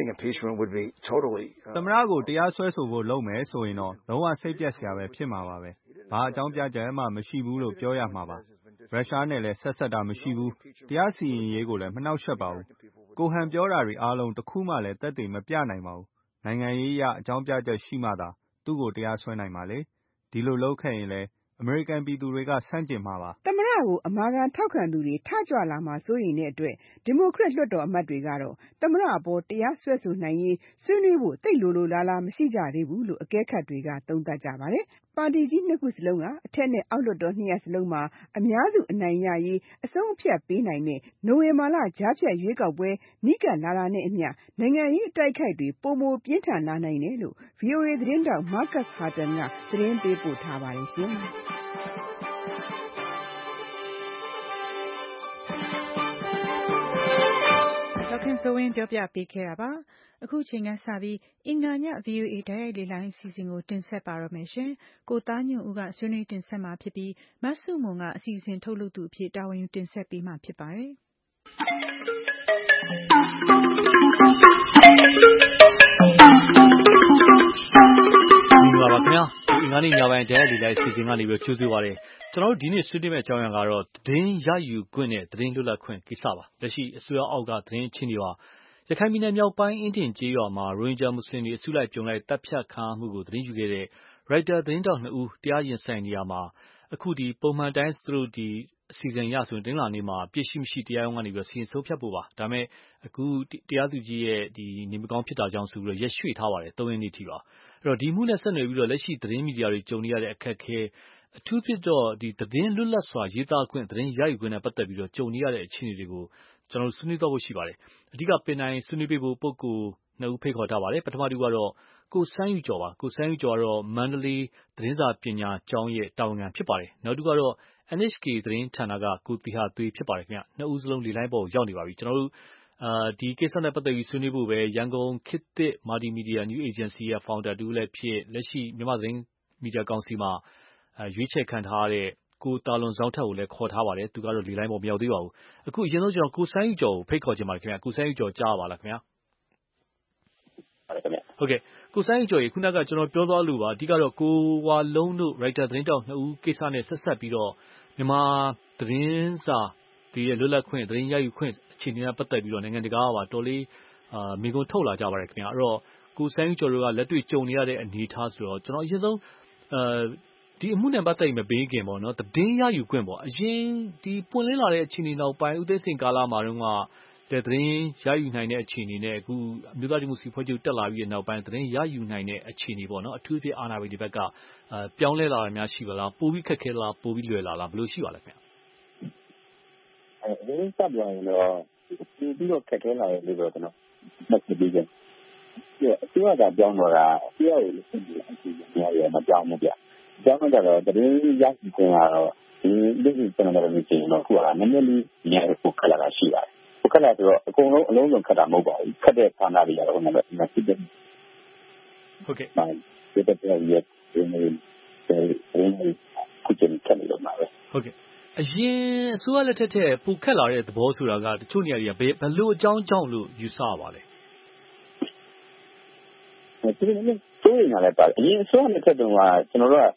သမ္မတကိုတရားစွဲဆိုဖို့လုပ်မယ်ဆိုရင်တော့လုံးဝစိတ်ပျက်စရာပဲဖြစ်မှာပါပဲ။ဘာအကြောင်းပြချက်မှမရှိဘူးလို့ပြောရမှာပါ။ရုရှားနဲ့လည်းဆက်တာမရှိဘူး။တရားစီရင်ရေးကိုလည်းမနှောက်ယှက်ပါဘူး။ကိုဟန်ပြောတာတွေအားလုံးတစ်ခုမှလည်းသက်သေမပြနိုင်ပါဘူး။နိုင်ငံရေးအရအကြောင်းပြချက်ရှိမှသာသူ့ကိုတရားစွဲနိုင်မှာလေ။ဒီလိုလုပ်ခဲ့ရင်လည်းအမေရိကန်ပြည်သူတွေကဆန့်ကျင်မှာပါ။သမ္မတကိုအမာခံထောက်ခံသူတွေထကြွလာမှာစိုးရိမ်တဲ့အတွက်ဒီမိုကရက်လွှတ်တော်အမတ်တွေကတော့သမ္မတအပေါ်တရားစွဲဆိုနိုင်ရေးဆွေးနွေးဖို့သိပ်လိုလားလားမရှိကြသေးဘူးလို့အကဲခတ်တွေကသုံးသပ်ကြပါတယ်။ပါတီကြီးနှစ်ခုစလုံးကအထက်နဲ့အောက်လွှတ်တော်နှစ်ရပ်စလုံးမှာအများစုအနိုင်ရရေးအဆုံးအဖြတ်ပေးနိုင်မယ့်နိုဝင်ဘာလကြားဖြတ်ရွေးကောက်ပွဲနီးကပ်လာတာနဲ့အမျှနိုင်ငံရေးအတိုက်အခိုက်တွေပိုမိုပြင်းထန်လာနိုင်တယ်လို့ VOA သတင်းတောက် Marcus Harton ကသတင်းပေးပို့ထားပါတယ်ရှင်။ဒေါက်ခင်စိုးဝင်းပြောပြပေးခဲ့တာပါအခုချိန်ကစပြီးအင်္ဂါည VOA တိုက်ရိုက်လေလှိုင်းအစီအစဉ်ကိုတင်ဆက်ပါတော့မယ်ရှင်ကိုသားညွန့်ဦးကဆွေးနွေးတင်ဆက်မှာဖြစ်ပြီးမဆုမွန်ကအစီအစဉ်ထုတ်လုပ်သူအဖြစ်တာဝန်ယူတင်ဆက်ပေးမှာဖြစ်ပါတယ်မင်္ဂလာပါခင်ဗျာအင်္ဂါနေ့ညပိုင်းတိုက်ရိုက်လေလှိုင်းအစီအစဉ်ကနေပြီးကြိုဆိုပါရစေကျွန်တော်တို့ဒီနေ့ဆွေးနွေးမယ့်အကြောင်းအရာကတော့သတင်းရယူခွင့်နဲ့သတင်းလွတ်လပ်ခွင့်ကိစ္စပါလက်ရှိအစိုးရအောက်ကသတင်းချင်းတွေပါရခိုင်ပြည်နယ်မြောက်ပိုင်းအင်းဒင်ကျေးရွာမှာရိုဟင်ဂျာမွတ်စလင်တွေအစုလိုက်ပြုံလိုက်တပ်ဖြတ်ခံရမှုကိုသတင်းယူခဲ့တဲ့ရိုက်တာသတင်းထောက်2ဦးတရားရင်ဆိုင်နေရမှာအခုပုံမှန်တိုင်းသူတို့အစီအစဉ်ရဆိုရင်တင်းလာနေ့မှာပြည့်ရှိမရှိတရားရုံးကနေပြီးစီရင်ဆုံးဖြတ်ဖို့ပါဒါပေမဲ့အခုတရားသူကြီးရဲ့နေမကောင်းဖြစ်တာကြောင့်ဆိုပြီးရက်ရွှေ့ထားပါတယ်3ရက်နေ့ထိပါအဲ့တော့ဒီမှုနဲ့ဆက်နွယ်ပြီးလက်ရှိသတင်းမီဒီယာတွေကြုံနေရတဲ့အခက်အခဲအထူးဖြစ်တော့သတင်းလွတ်လပ်စွာရေးသားခွင့်သတင်းရယူခွင့်နဲ့ပတ်သက်ပြီးကြုံနေရတဲ့အခြေအနေတွေကိုကျွန်တော်ဆွေးနွေးသွားဖို့ရှိပါတယ်အဓိကပင်တိုင်းဆွေးနွေးပေးဖို့ပုဂ္ဂိုလ်2ဦးဖိတ်ခေါ်ထားပါတယ်ပထမတူကတော့ကိုစန်းယူကျော်ပါကိုစန်းယူကျော်ကတော့မန္တလေးသတင်းစာပညာကျောင်းရဲ့တာဝန်ခံဖြစ်ပါတယ်နောက်တူကတော့ NHK သတင်းဌာနကကိုတီဟာသွေးဖြစ်ပါတယ်ခင်ဗျ2ဦးစလုံးလေလိုင်းပေါ်ရောက်နေပါပြီကျွန်တော်တို့ဒီကိစ္စနဲ့ပတ်သက်ပြီးဆွေးနွေးဖို့ပဲရန်ကုန်ခေတ်သစ် Multimedia New Agency ရဲ့ founder တူလည်းဖြစ်လက်ရှိမြန်မာသတင်းမီဒီယာကောင်စီမှာရွေးချယ်ခံထားရတဲ့ကိုတာလွန်ဇောင်းထက်ကိုလည်းခေါ်ထားပါတယ်သူကတော့လေလိုင်းပေါ်မရောက်သေးပါဘူးအခုအရင်ဆုံးကျွန်တော်ကိုစန်းယူကျော်ကိုဖိတ်ခေါ်ချင်ပါတယ်ခင်ဗျကိုစန်းယူကျော်ကြားပါလားခင်ဗျဟုတ်ကဲ့ကိုစန်းယူကျော်ရေခုနကကျွန်တော်ပြောသွားလို့ပါအဓိကတော့ကိုဝါလုံးတို့ရိုက်တာသတင်းတောက်2ဦးကိစ္စနဲ့ဆက်ဆက်ပြီးတော့မြန်မာသတင်းစာဒီရဲ့လွတ်လပ်ခွင့်သတင်းရယူခွင့်အခြေအနေနဲ့ပတ်သက်ပြီးတော့နိုင်ငံတကာကပါတော်လေးမိကုံထုတ်လာကြပါတယ်ခင်ဗျအဲ့တော့ကိုစန်းယူကျော်တို့ကလက်တွေ့ကြုံနေရတဲ့အနေအထားဆိုတော့ကျွန်တော်အရင်ဆုံးဒီအမှုနဲ့ပတ်သက်ပြီးမပေးခင်ပေါ့နော်သတင်းရယူခွင့်ပေါ့အရင်ဒီပွင့်လင်းလာတဲ့အခြေအနေနောက်ပိုင်းဥသိစိန်ကာလမှာတော့သတင်းရယူနိုင်တဲ့အခြေအနေနဲ့အခုအမျိုးသားဒီမိုကရေစီဖွဲ့ချုပ်တက်လာပြီးတဲ့နောက်ပိုင်းသတင်းရယူနိုင်တဲ့အခြေအနေပေါ့နော်အထူးသဖြင့်အာဏာပိုင်တွေဘက်ကပြောင်းလဲလာတာများရှိပါလားပိုပြီးခက်ခဲလားပိုပြီးလွယ်လာလားဘယ်လိုရှိပါလဲခင်ဗျအဲဒီစပ်လာရင်တော့ပြီးတော့ခက်ခဲလာတယ်လို့ကျွန်တော်မှတ်ပြီးကြတယ်အစိုးရကပြောင်းတော့တာအစိုးရကိုလက်ရှိအခြေအနေရမပြောင်းဘူးဗျပြောင်းတော့သတင်းရယူခွင့်ကတော့ဒီလက်ရှိကျွန်တော်တို့မြင်ရင်တော့ခုကနည်းနည်းလေးညံ့ဖို့ခက်လာတာရှိပါတယ်ခက်လာဆိုတော့အကုန်လုံးအလုံးစုံခက်တာမဟုတ်ပါဘူးခက်တဲ့ဌာနတွေကတော့လည်းဖြစ်တယ်ဟုတ်ကဲ့ဒီတဲ့ရက်ခုချိန်ခက်နေတော့မှာပဲဟုတ်ကဲ့အရင်အစိုးရလက်ထက်တဲ့ပိုခက်လာတဲ့သဘောဆိုတာကတချို့နေရာတွေကဘယ်လိုအကြောင်းကြောင့်လို့ယူဆပါလဲဒီလိုမျိုးစိုးရိမ်လာပါတယ်အရင်အစိုးရလက်ထက်တုန်းကကျွန်တော်တို့က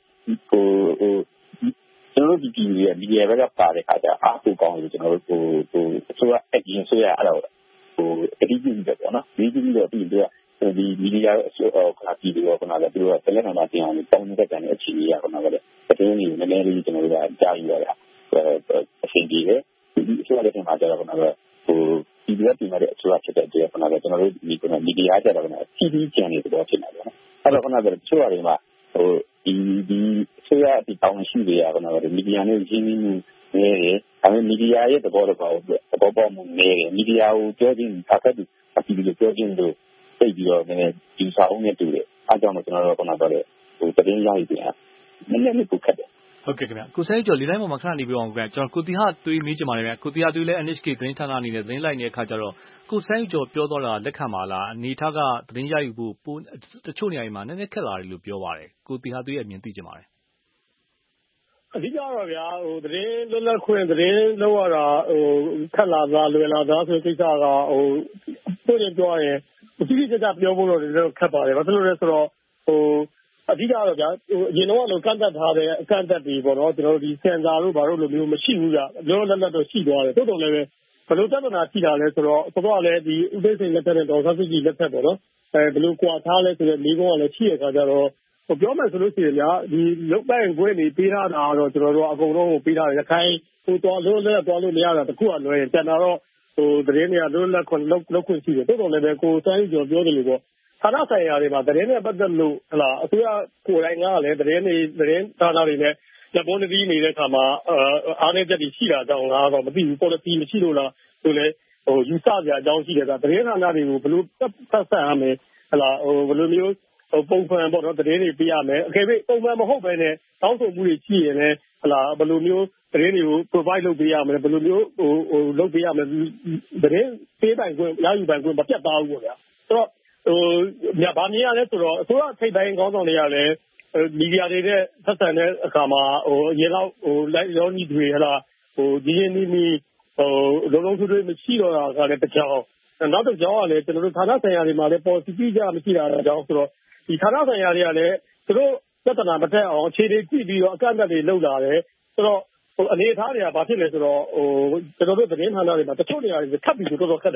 ကျွန်တော်တို့ဒီမီဒီယာဘက်ကပါတဲ့အခါကျအားကိုကောင်းလို့ကျွန်တော်တို့အစိုးရအရင်ဆိုရအဲ့တော့အတိအကျပဲပေါ့နော်ဒီပြီးတော့ပြီးတော့ဒီမီဒီယာခါကြည့်တော့ခဏလည်းသူတို့ကတလက်ခံတာတင်အောင်တောင်းနေတဲ့တန်တဲ့အခြေအနေရခဏလည်းသတင်းတွေနည်းနည်းလေးကျွန်တော်တို့ကကြားယူရတာအဆင်ပြေတယ်ဒီအစိုးရလက်ထက်မှာကျတော့ခဏလည်းဒီလိုတင်ရတဲ့အစိုးရဖြစ်တဲ့အတွက်ခဏလည်းကျွန်တော်တို့ဒီမီဒီယာကျတော့ခဏTV ကျန်နေတဲ့တော့ဖြစ်နေတယ်နော်အဲ့တော့ခဏလည်းအစိုးရတွေမှာဒီဆိုရဒီတောင်းရှိတွေကကတော့မီဒီယာနဲ့ရင်းနှီးမှုနေတယ်။ဒါပေမဲ့မီဒီယာရဲ့သဘောပေါက်မှုနေတယ်။မီဒီယာကိုပြောခြင်းအခက်အခဲအပြီးလို့ပြောခြင်းတို့သိပြီးတော့လည်းဒီစာအုပ်နဲ့တူတယ်။အားကြောင့်ကျွန်တော်တို့ကတော့သတင်းရယူပြန်နည်းနည်းလေးပုတ်ခတ်တယ်ဟုတ်ကဲ့ခင်ဗျကိုစဲကျော်လေးတိုင်းပေါ်မှာခဏနေပြအောင်ခင်ဗျကျွန်တော်ကိုတီဟာသွေးမေးချင်ပါတယ်ဗျကိုတီဟာသွေးလည်း NHK သတင်းဌာနအနေနဲ့သတင်းလိုက်နေတဲ့အခါကျတော့ကိုစဲကျော်ပြောတော့တာလက်ခံပါလားအနေထားကသတင်းရယူဖို့ပိုတချို့နေရာတွေမှာနည်းနည်းခက်လာတယ်လို့ပြောပါတယ်ကိုတီဟာသွေးရဲ့အမြင်သိချင်ပါတယ်အဓိကတော့ဗျာသတင်းလွတ်လပ်ခွင့်သတင်းလောက်ရတာခက်လာသားလွယ်လာသားဆိုတဲ့ကိစ္စကပြောရင်ပြောရင်တိတိကျကျပြောဖို့တော့လည်းခက်ပါတယ်ဘာလို့လဲဆိုတော့အဓိကတော့ဗျာအရင်တော့ကန့်သက်ထားတဲ့အကန့်အသတ်တွေပေါ့နော်ကျွန်တော်တို့ဒီစင်ဆာတို့ဘာလို့လိုမျိုးမရှိဘူးကြလောလောလတ်လတ်တော့ရှိသွားတယ်တိုးတုံလည်းပဲဘယ်လိုပြဿနာရှိတာလဲဆိုတော့တော့လည်းဒီဥပဒေစိန်လက်ထက်နဲ့ဒေါ်ဆန်းစုကြည်လက်ထက်ပေါ့နော်ဘယ်လိုကွာထားလဲဆိုတဲ့မိကုန်းကလည်းရှိရခါကြတော့ပြောမယ်ဆိုလို့ရှိရင်ဗျာဒီလုတ်ပိုင်ခွင့်တွေပေးထားတာတော့ကျွန်တော်တို့အကုန်လုံးကိုပေးထားတယ်ခိုင်းသွားလို့လည်းသွားလို့မရတာတခုကလွယ်ရင်တန်တာတော့သတင်းတွေကလွတ်လပ်ခွင့်လောက်ခွင့်ရှိတယ်တိုးတုံလည်းပဲကိုစမ်းကျော်ပြောတယ်လို့ပေါ့ဌာနဆိုင်ရာတွေမှာသတင်းနဲ့ပတ်သက်လို့ဟလာအစိုးရကိုယ်တိုင်ကလည်းသတင်းဌာနတွေနဲ့လက်ပေါ်နေနေတဲ့အခါမှာအားနည်းချက်တွေရှိတာကြောင့်လားတော့မသိဘူး policy မရှိလို့လားဆိုလဲယူဆကြအကြောင်းရှိတယ်ကသတင်းဌာနတွေကိုဘယ်လိုသက်ဆက်ရမယ်ဟလာဘယ်လိုမျိုးပုံမှန်ပေါ့နော်သတင်းတွေပြရမယ်အကယ်၍ပုံမှန်မဟုတ်ဘဲနဲ့တောင်းဆိုမှုတွေရှိရင်လည်းဟလာဘယ်လိုမျိုးသတင်းတွေကို provide လုပ်ပေးရမယ်ဘယ်လိုမျိုးလုပ်ပေးရမယ်သတင်းပေးပိုင်ခွင့်ရယူပိုင်ခွင့်မပြတ်သားဘူးပေါ့ဗျာဆိုတော့ဗာမြင်ရလဲဆိုတော့အစိုးရထိပ်ပိုင်းခေါင်းဆောင်တွေကလည်းမီဒီယာတွေနဲ့ဆက်ဆံတဲ့အခါမှာအရင်လောက်လိုက်ရောညီတွေဟလာဒီရင်းနီးလုံးလုံးထွေးမရှိတော့တာကလည်းတစ်ကြောင်းနောက်တစ်ကြောင်းကလည်းကျွန်တော်တို့ဌာနဆိုင်ရာတွေမှာလည်း policy ပြကြမရှိတာကြောင်းဆိုတော့ဒီဌာနဆိုင်ရာတွေကလည်းသူတို့ပြဿနာမတက်အောင်အခြေအနေကြည့်ပြီးတော့အကန့်အသတ်တွေလုပ်လာတယ်ဆိုတော့အနေအထားတွေကဘာဖြစ်လဲဆိုတော့ကျွန်တော်တို့သတင်းဌာနတွေမှာတချို့နေရာတွေခတ်ပြီးတော့တော်တော်ခက်တာ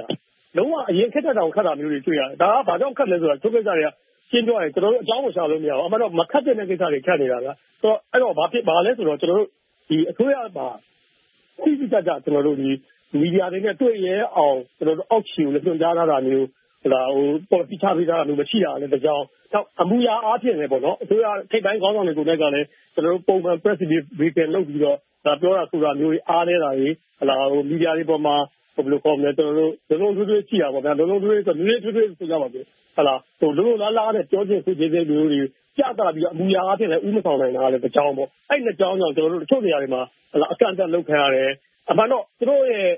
လုံးဝအရင်ခက်တဲ့တောင်ခက်တာမျိုးတွေတွေ့ရတယ်ဒါကဘာကြောင့်ခက်လဲဆိုတာထုတ်ကိစ္စတွေကရှင်းပြောရင်ကျွန်တော်တို့အကြောင်းကိုရှာလို့မရဘူးအမှန်တော့မခက်တဲ့ကိစ္စတွေခက်နေတာကဆိုတော့အဲ့တော့ဘာလဲဆိုတော့ကျွန်တော်တို့ဒီအစိုးရမှာသိကြကျွန်တော်တို့ဒီမီဒီယာတွေနဲ့တွေ့ရဲအောင်ကျွန်တော်တို့အောက်ခြေကိုလည်းညွှန်ကြားထားတာမျိုးpolicy ချပေးထားတာမျိုးမရှိတာလည်းတစ်ကြောင်းနောက်အမှုရာအားဖြင့်လည်းပေါ့နော်အစိုးရထိပ်ပိုင်းခေါင်းဆောင်တွေကိုလည်းကျွန်တော်တို့ပုံမှန် press briefing လုပ်ပြီးတော့ဒါပြောတာဆိုတာမျိုးအားနေတာတွေမီဒီယာတွေပေါ်မှာဘယ်လိုခေါ်မလဲကျွန်တော်တို့လုံးလုံးထွေးထွေးကြည့်ရပါဗျာလုံးလုံးထွေးထွေးဆိုနည်းနည်းထွေးထွေးဆိုကြပါပြီလုံးလုံးလားနဲ့ပြောချင်းဆိုချင်းတွေမျိုးတွေကြတာပြီးအမှုရာအားဖြင့်လည်းဥမဆောင်နိုင်တာလည်းတစ်ကြောင်းပေါ့အဲ့နှစ်ကြောင်းကြောင့်ကျွန်တော်တို့တချို့နေရာတွေမှာအကန့်အသတ်လုပ်ခံရတယ်အမှန်တော့သူတို့ရဲ့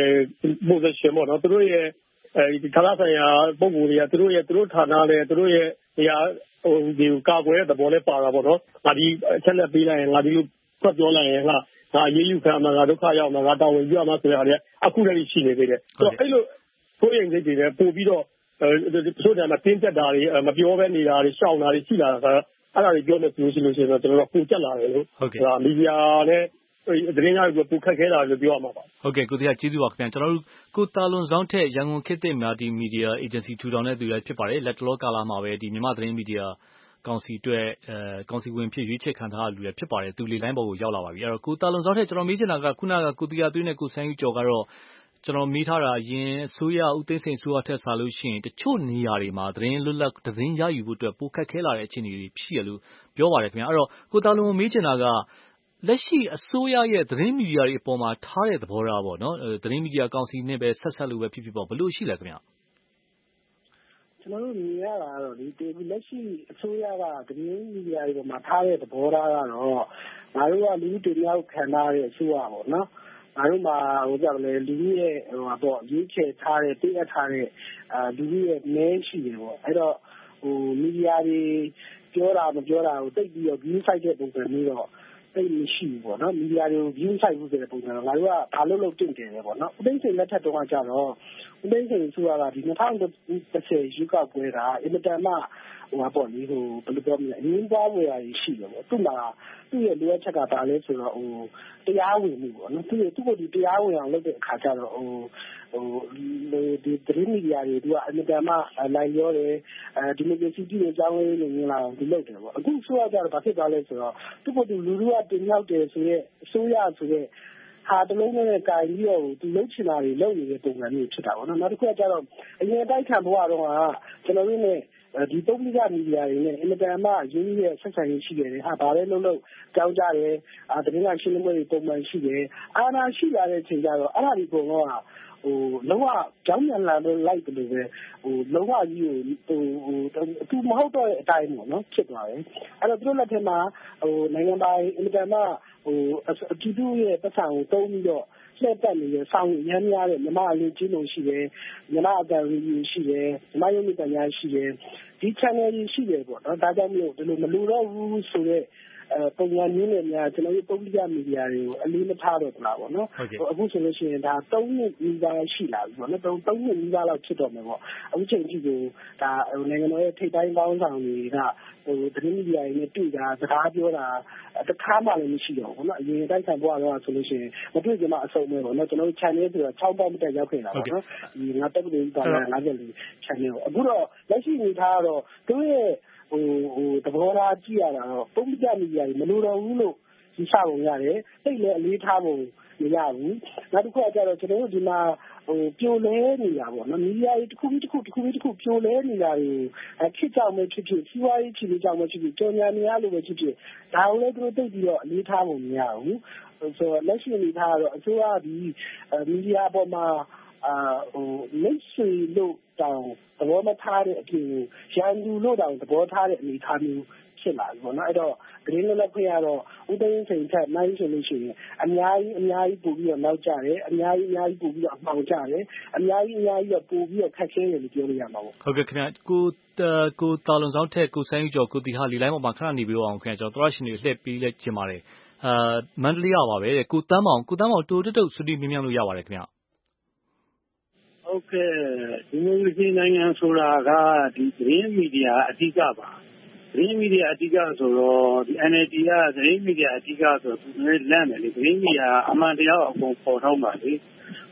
position ပေါ့နော်သူတို့ရဲ့ဒီဌာနဆိုင်ရာပုံစံတွေကသူတို့ဌာနနဲ့သူတို့ရဲ့နေရာဒီကာကွယ်တဲ့သဘောနဲ့ပါတာပေါ့နော်ငါဒီအချက်လက်ပေးလိုက်ရင်ငါဒီလိုဖွက်ပြောလိုက်ရင်ငါရေးယူခံမှာငါဒုက္ခရောက်မှာငါတာဝန်ယူရမှာဆိုတဲ့ဟာတွေအခုတည်းရှိနေသေးတယ်ဆိုတော့အဲ့လိုကိုယ်ရင်စိတ်တွေနဲ့ပို့ပြီးတော့တချို့တည်းမှာတင်းကျပ်တာတွေမပြောဘဲနေတာတွေရှောင်တာတွေရှိလာတာအဲ့ဒါတွေပြောနေဆိုလို့ရှိရင်တော့ကျွန်တော်တို့ပုံကျက်လာတယ်လို့မီဒီယာနဲ့သတင်းများကိုပူခက်ခဲတာလို့ပြောရမှာပါဟုတ်ကဲ့ကိုတရားကျေးဇူးပါခင်ဗျာကျွန်တော်တို့ကိုတာလွန်ဆောင်ထက်ရန်ကုန်ခေတ်သစ်များဒီမီဒီယာအေဂျင်စီထူထောင်တဲ့သူတွေဖြစ်ပါတယ်လက်တလောကာလမှာပဲဒီမြန်မာသတင်းမီဒီယာကောင်စီအတွက်ကောင်စီဝင်ဖြစ်ရွေးချယ်ခံထားရလူတွေဖြစ်ပါတယ်သူလေလိုင်းပေါ်ကိုရောက်လာပါပြီအဲ့တော့ကိုတာလွန်ဆောင်ထက်ကျွန်တော်မေးချင်တာကခုနကကိုတရားသွေးနဲ့ကိုဆိုင်းဦးကျော်ကတော့ကျွန်တော်မေးထားတာအရင်အစိုးရဦးသိန်းစိန်အစိုးရထက်စားလို့ရှိရင်တချို့နေရာတွေမှာသတင်းလွတ်လပ်သတင်းရယူဖို့အတွက်ပိုခက်ခဲလာတဲ့အခြေအနေတွေရှိရလို့ပြောပါတယ်ခင်ဗျာအဲ့တော့ကိုတာလွန်ကိုမေးချင်တာကလက်ရှိအစိုးရရဲ့သတင်းမီဒီယာတွေအပေါ်မှာထားတဲ့သဘောထားပေါ့နော်သတင်းမီဒီယာကောင်စီနဲ့ပဲဆက်လို့ပဲဖြစ်ဖြစ်ပေါ့ဘယ်လိုရှိလဲခင်ဗျကျွန်တော်တို့မြင်ရတာကတော့ဒီလက်ရှိအစိုးရကသတင်းမီဒီယာတွေပေါ်မှာထားတဲ့သဘောထားကတော့ငါတို့ကလူတွေမြောက်ခံထားတဲ့အစိုးရပေါ့နော်ငါတို့မှာလူတွေရဲ့ရွေးချယ်ထားတဲ့တည်အပ်ထားတဲ့လူတွေရဲ့မဲရှိတယ်ပေါ့အဲ့တော့မီဒီယာတွေပြောတာမပြောတာကိုတိတ်ပြီးတော့ view site တဲ့ပုံစံမျိုးတော့သိမရှိဘူးပေါ့နော်မီဒီယာတွေကို view site ဘူးဆိုတဲ့ပုံစံတော့ငါတို့ကဘာလို့တင့်တယ်ပေါ့နော်ဦးသိန်းစိန်လက်ထက်တုန်းကကြတော့ဦးသိန်းစိန်ဆိုရတာဒီ2010ရွေးကောက်ပွဲကအင်မတန်မှဘယ်လိုပြောမလဲအငင်းပွားဝယ်ရာရှိတယ်ပေါ့သူ့မှာသူ့ရဲ့လိုအပ်ချက်ကဘာလဲဆိုတော့တရားဝင်မှုပေါ့နော်သူ့ကိုတရားဝင်အောင်လုပ်တဲ့အခါကျတော့ဒီသတင်းမီဒီယာတွေကအင်မတန်မှလိုက်လျောတယ်ဒီမိုကရေစီပြည်ရဲ့အကြောင်းလေးတွေမြင်လာအောင်ဒီလုပ်တယ်ပေါ့အခုဆိုရကြတော့ဘာဖြစ်သွားလဲဆိုတော့သူ့ကိုလူထုကတင်ရောက်တယ်ဆိုရဲအစိုးရဆိုရဲဟာတလုံးနဲ့ကြိုင်ပြီးတော့သူလှုပ်ချင်တာတွေလုပ်နေတဲ့ပုံစံမျိုးဖြစ်တာပေါ့နော်နောက်တစ်ခုကကျတော့အရင်တိုက်ခံဘဝတော့ကကျွန်တော်တို့နဲ့ဒီပုဂ္ဂလိကမီဒီယာတွေနဲ့အင်မတန်မှရင်းနှီးတဲ့ဆက်ဆံရေးရှိတယ်ဟာဘာလဲလုပ်ကြောင်းကြတယ်သတင်းကရှင်းလင်းပွဲတွေပုံမှန်ရှိတယ်အာဏာရှိလာတဲ့အချိန်ကျတော့အဲ့ဒါဒီပုံတော့လုံးဝကြောင်းမြန်လာလို့လိုက်တယ်လို့ပဲလုံးဝကြီးကိုသူမဟုတ်တော့တဲ့အတိုင်းပေါ့နော်ဖြစ်သွားတယ်အဲ့တော့သူတို့လက်ထက်မှာနိုင်ငံပိုင်အင်မတန်မှအတူတူရဲ့ပတ်စံကိုတုံးပြီးတော့လှည့်ပတ်နေတဲ့ဆောင်းရမ်းများတဲ့မြမအလေးကျင်းလို့ရှိတယ်မြမအတန်ရီရှိတယ်မြမရုပ်မြင်ညာရှိတယ်ဒီ channel ကြီးရှိတယ်ပေါ့နော်ဒါကြောင့်မျိုးဒီလိုမလိုတော့ဘူးဆိုတော့ပုံစံမျိုးနဲ့များကျွန်တော်တို့ပုဂ္ဂလိကမီဒီယာတွေကိုအလေးမထားတော့ဘူးလားပေါ့နော်အခုဆိုလို့ရှိရင်ဒါ3နှစ်နီးပါးရှိလာပြီပေါ့နော်3နှစ်နီးပါးလောက်ဖြစ်တော့မယ်ပေါ့အခုချိန်ထိကိုဒါနိုင်ငံတော်ရဲ့ထိပ်ပိုင်းပေါင်းဆောင်တွေကသတင်းမီဒီယာတွေနဲ့တွေ့တာစကားပြောတာတစ်ခါမှလည်းမရှိတော့ဘူးနော်အရင်တိုက်ဆိုင်ဘွားတော့ဆိုလို့ရှိရင်မတွေ့ကြမှာအဆုံးပဲပေါ့နော်ကျွန်တော်တို့ channel ဆိုတော့6ပေါက်မတက်ရောက်ခဲ့တာပေါ့နော်ဒီငါတက်ပြီးပါလာ54 channel ကိုအခုတော့လက်ရှိအနေထားကတော့သူရဲ့သဘောထားကြည့်ရတာတော့ပုံပြမီဒီယာတွေမလိုတော့ဘူးလို့ယူဆပုံရတယ်တိတ်လည်းအလေးထားပုံမရဘူးနောက်တစ်ခုကကျတော့ကျွန်တော်တို့ဒီမှာပြိုလဲနေတာပေါ့နော်မီဒီယာတွေတစ်ခုပြီးတစ်ခုပြိုလဲနေတာတွေဖြစ်ကြောင်ပဲဖြစ်ဖြစ်စီးပွားရေးချီလေးကြောင်ပဲဖြစ်ဖြစ်ကြော်ညာနေရလို့ပဲဖြစ်ဖြစ်ဒါကိုလည်းသူတို့တိတ်ပြီးတော့အလေးထားပုံမရဘူးဆိုတော့လက်ရှိအနေထားကတော့အစိုးရဒီမီဒီယာပေါ်မှာမိတ်ဆွေလို့တောင်သဘောမထားတဲ့အပြင်ရန်သူလို့တောင်သဘောထားတဲ့အနေအထားမျိုးဖြစ်လာပြီပေါ့နော်အဲ့တော့သတင်းလွတ်လပ်ခွင့်ကတော့ဦးသိန်းစိန်ထက်နိုင်ဆိုလို့ရှိရင်အများကြီးပို့ပြီးတော့နောက်ကျတယ်အများကြီးပို့ပြီးတော့အမှောင်ကျတယ်အများကြီးတော့ပို့ပြီးတော့ခက်ခဲတယ်လို့ပြောလို့ရမှာပေါ့ဟုတ်ကဲ့ခင်ဗျကိုတာလွန်ဆောင်ထက်ကိုဆိုင်းကျော်ကိုတီဟာလီလိုင်းပေါ်မှာခဏနေပြီးတော့အောင်ခင်ဗျကျွန်တော်တို့ရှင်တွေလှည့်ပြီးလက်ကျင်ပါတယ်မန္တလေးရပါပဲကိုတန်းမောင်တိုးတုတ်ဆွေးနွေးမြင်လို့ရပါတယ်ခင်ဗျဟုတ်ကဲ့ဒီမိုကရေစီနိုင်ငံဆိုတာကဒီသတင်းမီဒီယာအဓိကပါသတင်းမီဒီယာအဓိကဆိုတော့ဒီ NLD ကသတင်းမီဒီယာအဓိကဆိုတော့သူလည်းလန့်တယ်လေသတင်းမီဒီယာအမှန်တရားအကုန်ပေါ်ထုတ်ပါလေဦးသိ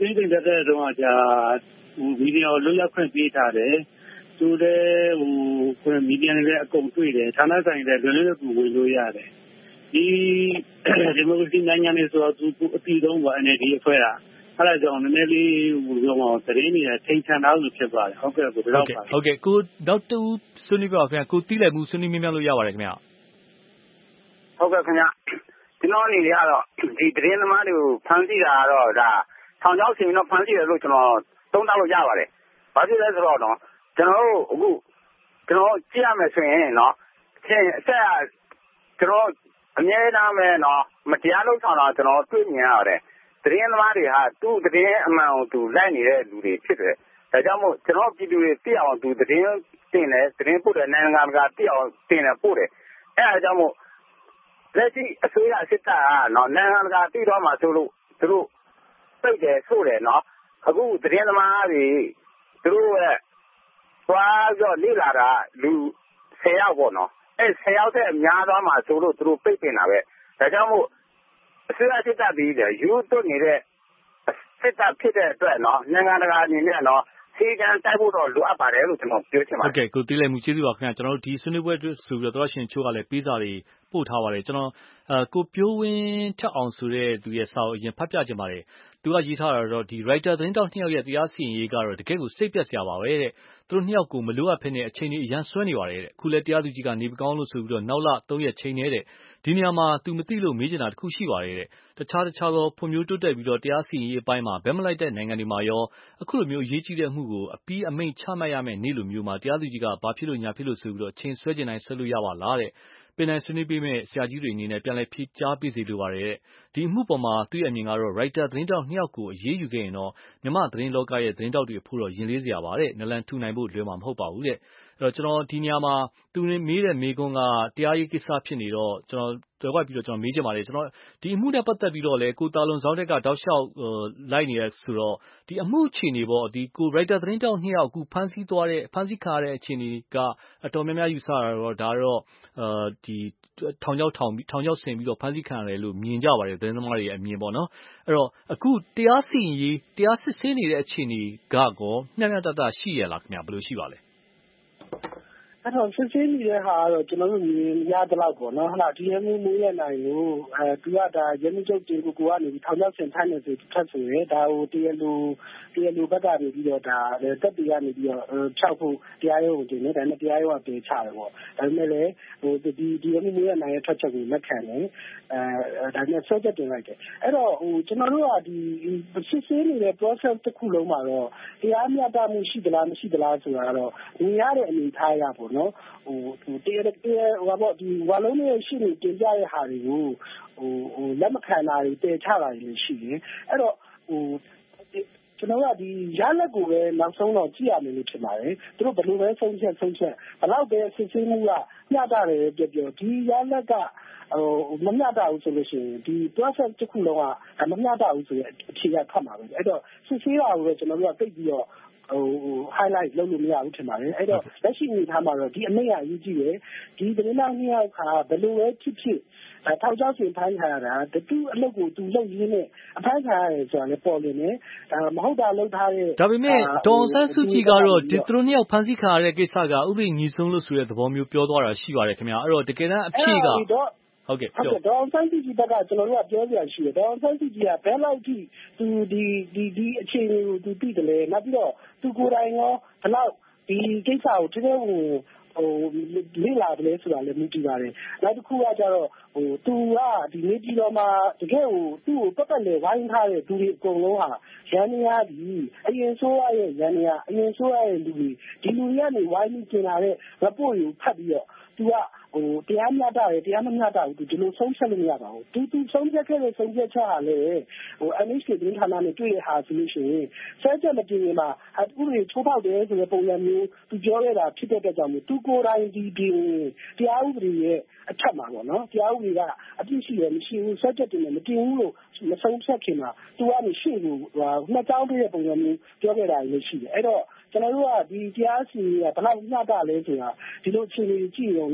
သိမ်းတဲ့တုန်းကကြာမီဒီယာလွတ်လပ်ခွင့်ပေးထားတယ်သူလည်းမီဒီယာတွေလည်းအကုန်တွေ့တယ်ဌာနဆိုင်တွေလည်းလွယ်လွယ်ကူဝင်လို့ရတယ်ဒီမိုကရေစီနိုင်ငံတွေဆိုတော့သူအတီဆုံးပါ NLD အဖွဲ့ကအဲ့ဒါကြောင့်နည်းနည်းလေးသတင်းတွေထိန်ချန်ထားလို့ဖြစ်ပါတယ်ဟုတ်ကဲ့ကိုဒီလောက်ပါဟုတ်ကဲ့ကိုနောက်တူဆွေးနွေးပါခင်ဗျာကိုတီးလိုက်မှုဆွေးနွေးမြင်လို့ရပါတယ်ခင်ဗျာဟုတ်ကဲ့ခင်ဗျာကျွန်တော်အနေနဲ့ကတော့ဒီသတင်းသမားတွေကိုဖမ်းဆီးတာကတော့ဒါထောင်ချောက်ဆင်ပြီးတော့ဖမ်းဆီးတယ်လို့ကျွန်တော်သုံးသပ်လို့ရပါတယ်ဘာဖြစ်လဲဆိုတော့ကျွန်တော်တို့အခုကျွန်တော်ကြည့်ရမယ်ဆိုရင်နော်အဆက်ကျွန်တော်အမြဲတမ်းပဲနော်မတရားလုပ်ဆောင်တာကျွန်တော်တွေ့မြင်ရတယ်သတင်းသမားတွေဟာသူ့သတင်းအမှန်ကိုသူလိုက်နေတဲ့လူတွေဖြစ်တယ်ဒါကြောင့်မို့ကျွန်တော်ပြည်သူတွေသိအောင်သူသတင်းတင်တယ်သတင်းပို့တယ်နိုင်ငံတကာသိအောင်တင်တယ်ပို့တယ်အဲဒါကြောင့်မို့လက်ရှိအစိုးရစစ်တပ်ကနော်နိုင်ငံတကာသိတော့မှဆိုလို့သူတို့ပိတ်တယ်ဆိုတယ်နော်အခုသတင်းသမားတွေသူတို့ရဲ့သွားပြီးလေ့လာတာလူ10ယောက်ပေါ့နော်အဲ10ယောက်တဲ့အများသွားမှဆိုလို့သူတို့ပိတ်ပင်တာပဲဒါကြောင့်မို့အစိုးရစစ်တပ်ပြီးယူသွတ်နေတဲ့စစ်တပ်ဖြစ်တဲ့အတွက်နော်နိုင်ငံတကာအနေနဲ့နော်စီကံတိုက်ဖို့တော့လိုအပ်ပါတယ်လို့ကျွန်တော်ပြောချင်ပါတယ်ဟုတ်ကဲ့ကိုတီးလိုက်မှုကျေးဇူးပါခင်ဗျာကျွန်တော်တို့ဒီဆွေးနွေးပွဲဆိုပြီးတော့သောရှင်ချိုးကလည်းပေးစာတွေပို့ထားပါတယ်ကျွန်တော်ကိုပြိုးဝင်းထက်အောင်ဆိုတဲ့သူရဲ့စာကိုအရင်ဖတ်ပြခြင်းပါတယ်သူကရေးထားတာတော့ဒီ writer သတင်းတောက်2ယောက်ရဲ့တရားစီရင်ရေးကတော့တကယ်ကိုစိတ်ပျက်စရာပါပဲတဲ့သူတို့2ယောက်ကိုမလိုအပ်ဖ ೇನೆ အချိန်ကြီးအရန်ဆွဲနေပါတယ်တဲ့ခုလဲတရားသူကြီးကနေမကောင်းလို့ဆိုပြီးတော့နောက်လ3ရက်ချိန်နေတဲ့ဒီနေရာမှာသူမသိလို့မေးချင်တာတခုရှိပါတယ်တဲ့တခြားသောဖွံ့ဖြိုးတိုးတက်ပြီးတော့တရားစီရင်ရေးအပိုင်းမှာဘက်မလိုက်တဲ့နိုင်ငံတွေမှာရောအခုလိုမျိုးအရေးကြီးတဲ့အမှုကိုအပြီးအမိန့်ချမှတ်ရမယ်နေ့လိုမျိုးမှာတရားသူကြီးကဘာဖြစ်လို့ညာဖြစ်လို့ဆိုပြီးတော့အချိန်ဆွဲကျင်တိုင်းဆွဲလို့ရပါလားတဲ့ပင်နိုင်ဆွေးနွေးပေးမဲ့ဆရာကြီးတွေအနေနဲ့ပြန်လည်ဖြေကြားပေးစေလိုပါတယ်တဲ့ဒီအမှုပေါ်မှာသူ့ရဲ့အမြင်ကတော့ writer သတင်းတောက်2ယောက်ကိုအရေးယူခဲ့ရင်တော့မြန်မာသတင်းလောကရဲ့သတင်းတောက်တွေအဖို့တော့ရင်လေးစရာပါတဲ့နလန်ထူနိုင်ဖို့လွယ်မှာမဟုတ်ပါဘူးတဲ့အဲ့တော့ကျွန်တော်ဒီနေရာမှာသူမေးတဲ့မေးခွန်းကတရားရေးကိစ္စဖြစ်နေတော့ကျွန်တော်တွဲဝိုက်ပြီးတော့ကျွန်တော်မေးချင်ပါတယ်ကျွန်တော်ဒီအမှုနဲ့ပတ်သက်ပြီးတော့လေကိုတာလွန်ဇောင်းတက်ကတောက်လျှောက်လိုက်နေရဆိုတော့ဒီအမှုအခြေအနေပေါ့ဒီကို writer သတင်းတောက်2ယောက်အခုဖမ်းဆီးခါရတဲ့အခြေအနေကအတော်များများယူဆတာတော့ဒါတော့ဒီထောင်ချောက်ဆင်ပြီးတော့ဖမ်းဆီးခံရတယ်လို့မြင်ကြပါတယ်သတင်းသမားတွေရဲ့အမြင်ပေါ့နော်အဲ့တော့အခုတရားစီရင်ရေးတရားစစ်ဆေးနေတဲ့အခြေအနေကကောမျှမျှတတရှိရလားခင်ဗျာဘယ်လိုရှိပါလဲအဲ့တော့စစ်ဆေးနေတဲ့ဟာကတော့ကျွန်တော်တို့မြင်ရတဲ့လောက်ပေါ့နော်ဟုတ်လားဒီရမှုမိုးရနိုင်လို့သူကဒါရမှုချုပ်တင်ကိုကနေပြီးထောင်ချောက်ဆင်ထိုင်းနေဆိုထပ်ဆိုရဲဒါဟိုတရားလိုဘက်ကနေပြီးတော့ဒါတက်တီကနေပြီးတော့ဖြောက်ဖို့တရားရုံးကိုတင်နေတယ်ဒါနဲ့တရားရုံးကပယ်ချတယ်ပေါ့ဒါပေမဲ့လည်းဟိုဒီရမှုမိုးရနိုင်ရဲ့ထွက်ချက်ကိုလက်ခံတယ်ဒါနဲ့ဆွဲချက်တင်လိုက်တယ်အဲ့တော့ဟိုကျွန်တော်တို့ကဒီစစ်ဆေးနေတဲ့ process တစ်ခုလုံးမှာတော့တရားမျှတမှုရှိသလားမရှိသလားဆိုတာကတော့မြင်ရတဲ့အနေအထားရပေါ့နော်ဟိုတရားပေါ့ဒီဝါလုံးရဲ့ရှိနေတင်ပြတဲ့ဟာတွေကိုဟိုလက်မခံတာတွေတည်ချတာတွေရှိတယ်အဲ့တော့ဟိုကျွန်တော်ကဒီရလက်ကိုပဲနောက်ဆုံးတော့ကြည့်ရမယ်လို့ထင်ပါတယ်သူတို့ဘယ်လိုပဲဆုံးဖြတ်ဘယ်လောက်ပဲစစ်ဆေးမှုကမျှတတယ်ပြောဒီရလက်ကမမျှတဘူးဆိုလို့ရှိရင်ဒီ process တစ်ခုလုံးကမမျှတဘူးဆိုရင်အခြေခံခတ်မှာပဲအဲ့တော့စစ်ဆေးတာကိုပဲကျွန်တော်တို့ကသိပြီးတော့highlight လုပ်လို့မရဘူးထင်ပါတယ်အဲ့တော့လက်ရှိအနေထားမှာတော့ဒီအမိန့်ကအရေးကြီးတယ်ဒီသတင်းတော်2ယောက်ကဘယ်လိုပဲဖြစ်ထောက်ချောက်ဆင်ဖမ်းခံရတာတူအလုပ်ကိုသူလုပ်ရင်းနဲ့အဖမ်းခံရတယ်ဆိုတာလည်းပေါ်နေတယ်မဟုတ်တာလုပ်ထားတဲ့ဒါပေမဲ့ဒေါ်ဆန်းစုကြည်ကတော့ဒီသူတို့2ယောက်ဖမ်းဆီးခံရတဲ့ကိစ္စကဥပဒေညီဆုံးလို့ဆိုတဲ့သဘောမျိုးပြောသွားတာရှိပါတယ်ခင်ဗျာအဲ့တော့တကယ်တမ်းအဖြေကဟုတ်ကဲ့ပြောဒေါ်ဆန်းစုကြည်ဘက်ကကျွန်တော်တို့ကပြောပြရှိတယ်ဒေါ်ဆန်းစုကြည်ကဘယ်လောက်ထိသူဒီအခြေအနေကိုသူသိတယ်လဲနောက်ပြီးတော့သူကိုယ်တိုင်ရောဘယ်လောက်ဒီကိစ္စကိုတကယ်ကိုလေ့လာတယ်ဆိုတာလည်းမြင်ကြည့်ပါတယ်နောက်တစ်ခုကကျတော့သူကဒီနေပြည်တော်မှာတကယ်ကိုသူ့ကိုပတ်သက်လေဝိုင်းထားတဲ့သူတွေအကုန်လုံးဟာရန်နေရဒီအရင်ဆိုးရရဲ့ရန်နေရအရင်ဆိုးရရဲ့လူတွေဒီလူတွေကနေဝိုင်းပြီးကျင်လာတဲ့ report ကိုဖတ်ပြီးတော့သူကတရားမျှတတယ်တရားမမျှတဘူးဒီလိုဆုံးဖြတ်လို့မရပါဘူးသူဆုံးဖြတ်ခဲ့တဲ့ဆုံးဖြတ်ချက်ဟာလေNHK သတင်းဌာနနဲ့တွေ့ရဟာဆိုလို့ရှိရင်ဆဲချက်မတင်ရင်မှာဥပဒေချိုးဖောက်တယ်ဆိုတဲ့ပုံစံမျိုးသူပြောခဲ့တာဖြစ်တဲ့အတွက်ကြောင့်သူကိုယ်တိုင်ဒီတရားဥပဒေရဲ့အထက်မှာပေါ့နော်တရားဥပဒေကအပြစ်ရှိတယ်မရှိဘူးဆဲချက်တင်တယ်မတင်ဘူးလို့မဆုံးဖြတ်ခင်မှာသူကနေရှေ့ကိုနှစ်ကြောင်းပြတဲ့ပုံစံမျိုးပြောခဲ့တာလည်းရှိတယ်အဲ့တော့ကျွန်တော်တို့ကဒီတရားစီရင်ကဘယ်လောက်မျှတလဲဆိုတာဒီလိုအခြေအနေကြည့်ရုံနဲ့သိပါ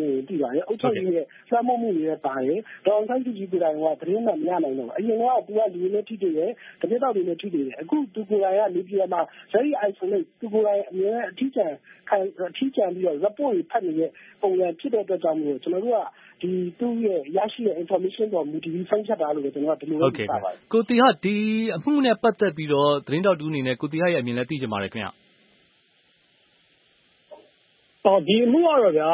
ပါတယ်အုပ်ချုပ်ရေးရဲ့လွှမ်းမိုးမှုတွေလည်းပါတယ်ဒေါအောင်ဆန်းစုကြည်ကိုယ်တိုင်ကသတင်းမှမရနိုင်တော့ဘူးအရင်ကသူကလူတွေနဲ့ထိတွေ့တယ်တပြက်တော့တွေနဲ့ထိတွေ့တယ်အခုသူကိုယ်တိုင်ကနေပြည်တော်မှာ very isolate သူကိုယ်တိုင်အများအထီးကျန်ပြီးတော့ report တွေဖတ်နေတဲ့ပုံစံဖြစ်တဲ့အတွက်ကြောင့်မို့ကျွန်တော်တို့ကဒီသူ့ရဲ့ရရှိတဲ့ information ပေါ်မူတည်ပြီးဆုံးဖြတ်တာလို့ကျွန်တော်ကဒီလိုလုပ်တာပါကိုတီဟဒီအမှုနဲ့ပတ်သက်ပြီးတော့သတင်းတောက်တူအနေနဲ့ကိုတီဟရဲ့အမြင်လည်းသိချင်ပါတယ်ခင်ဗျဒီအမှုကတော့ဗျာ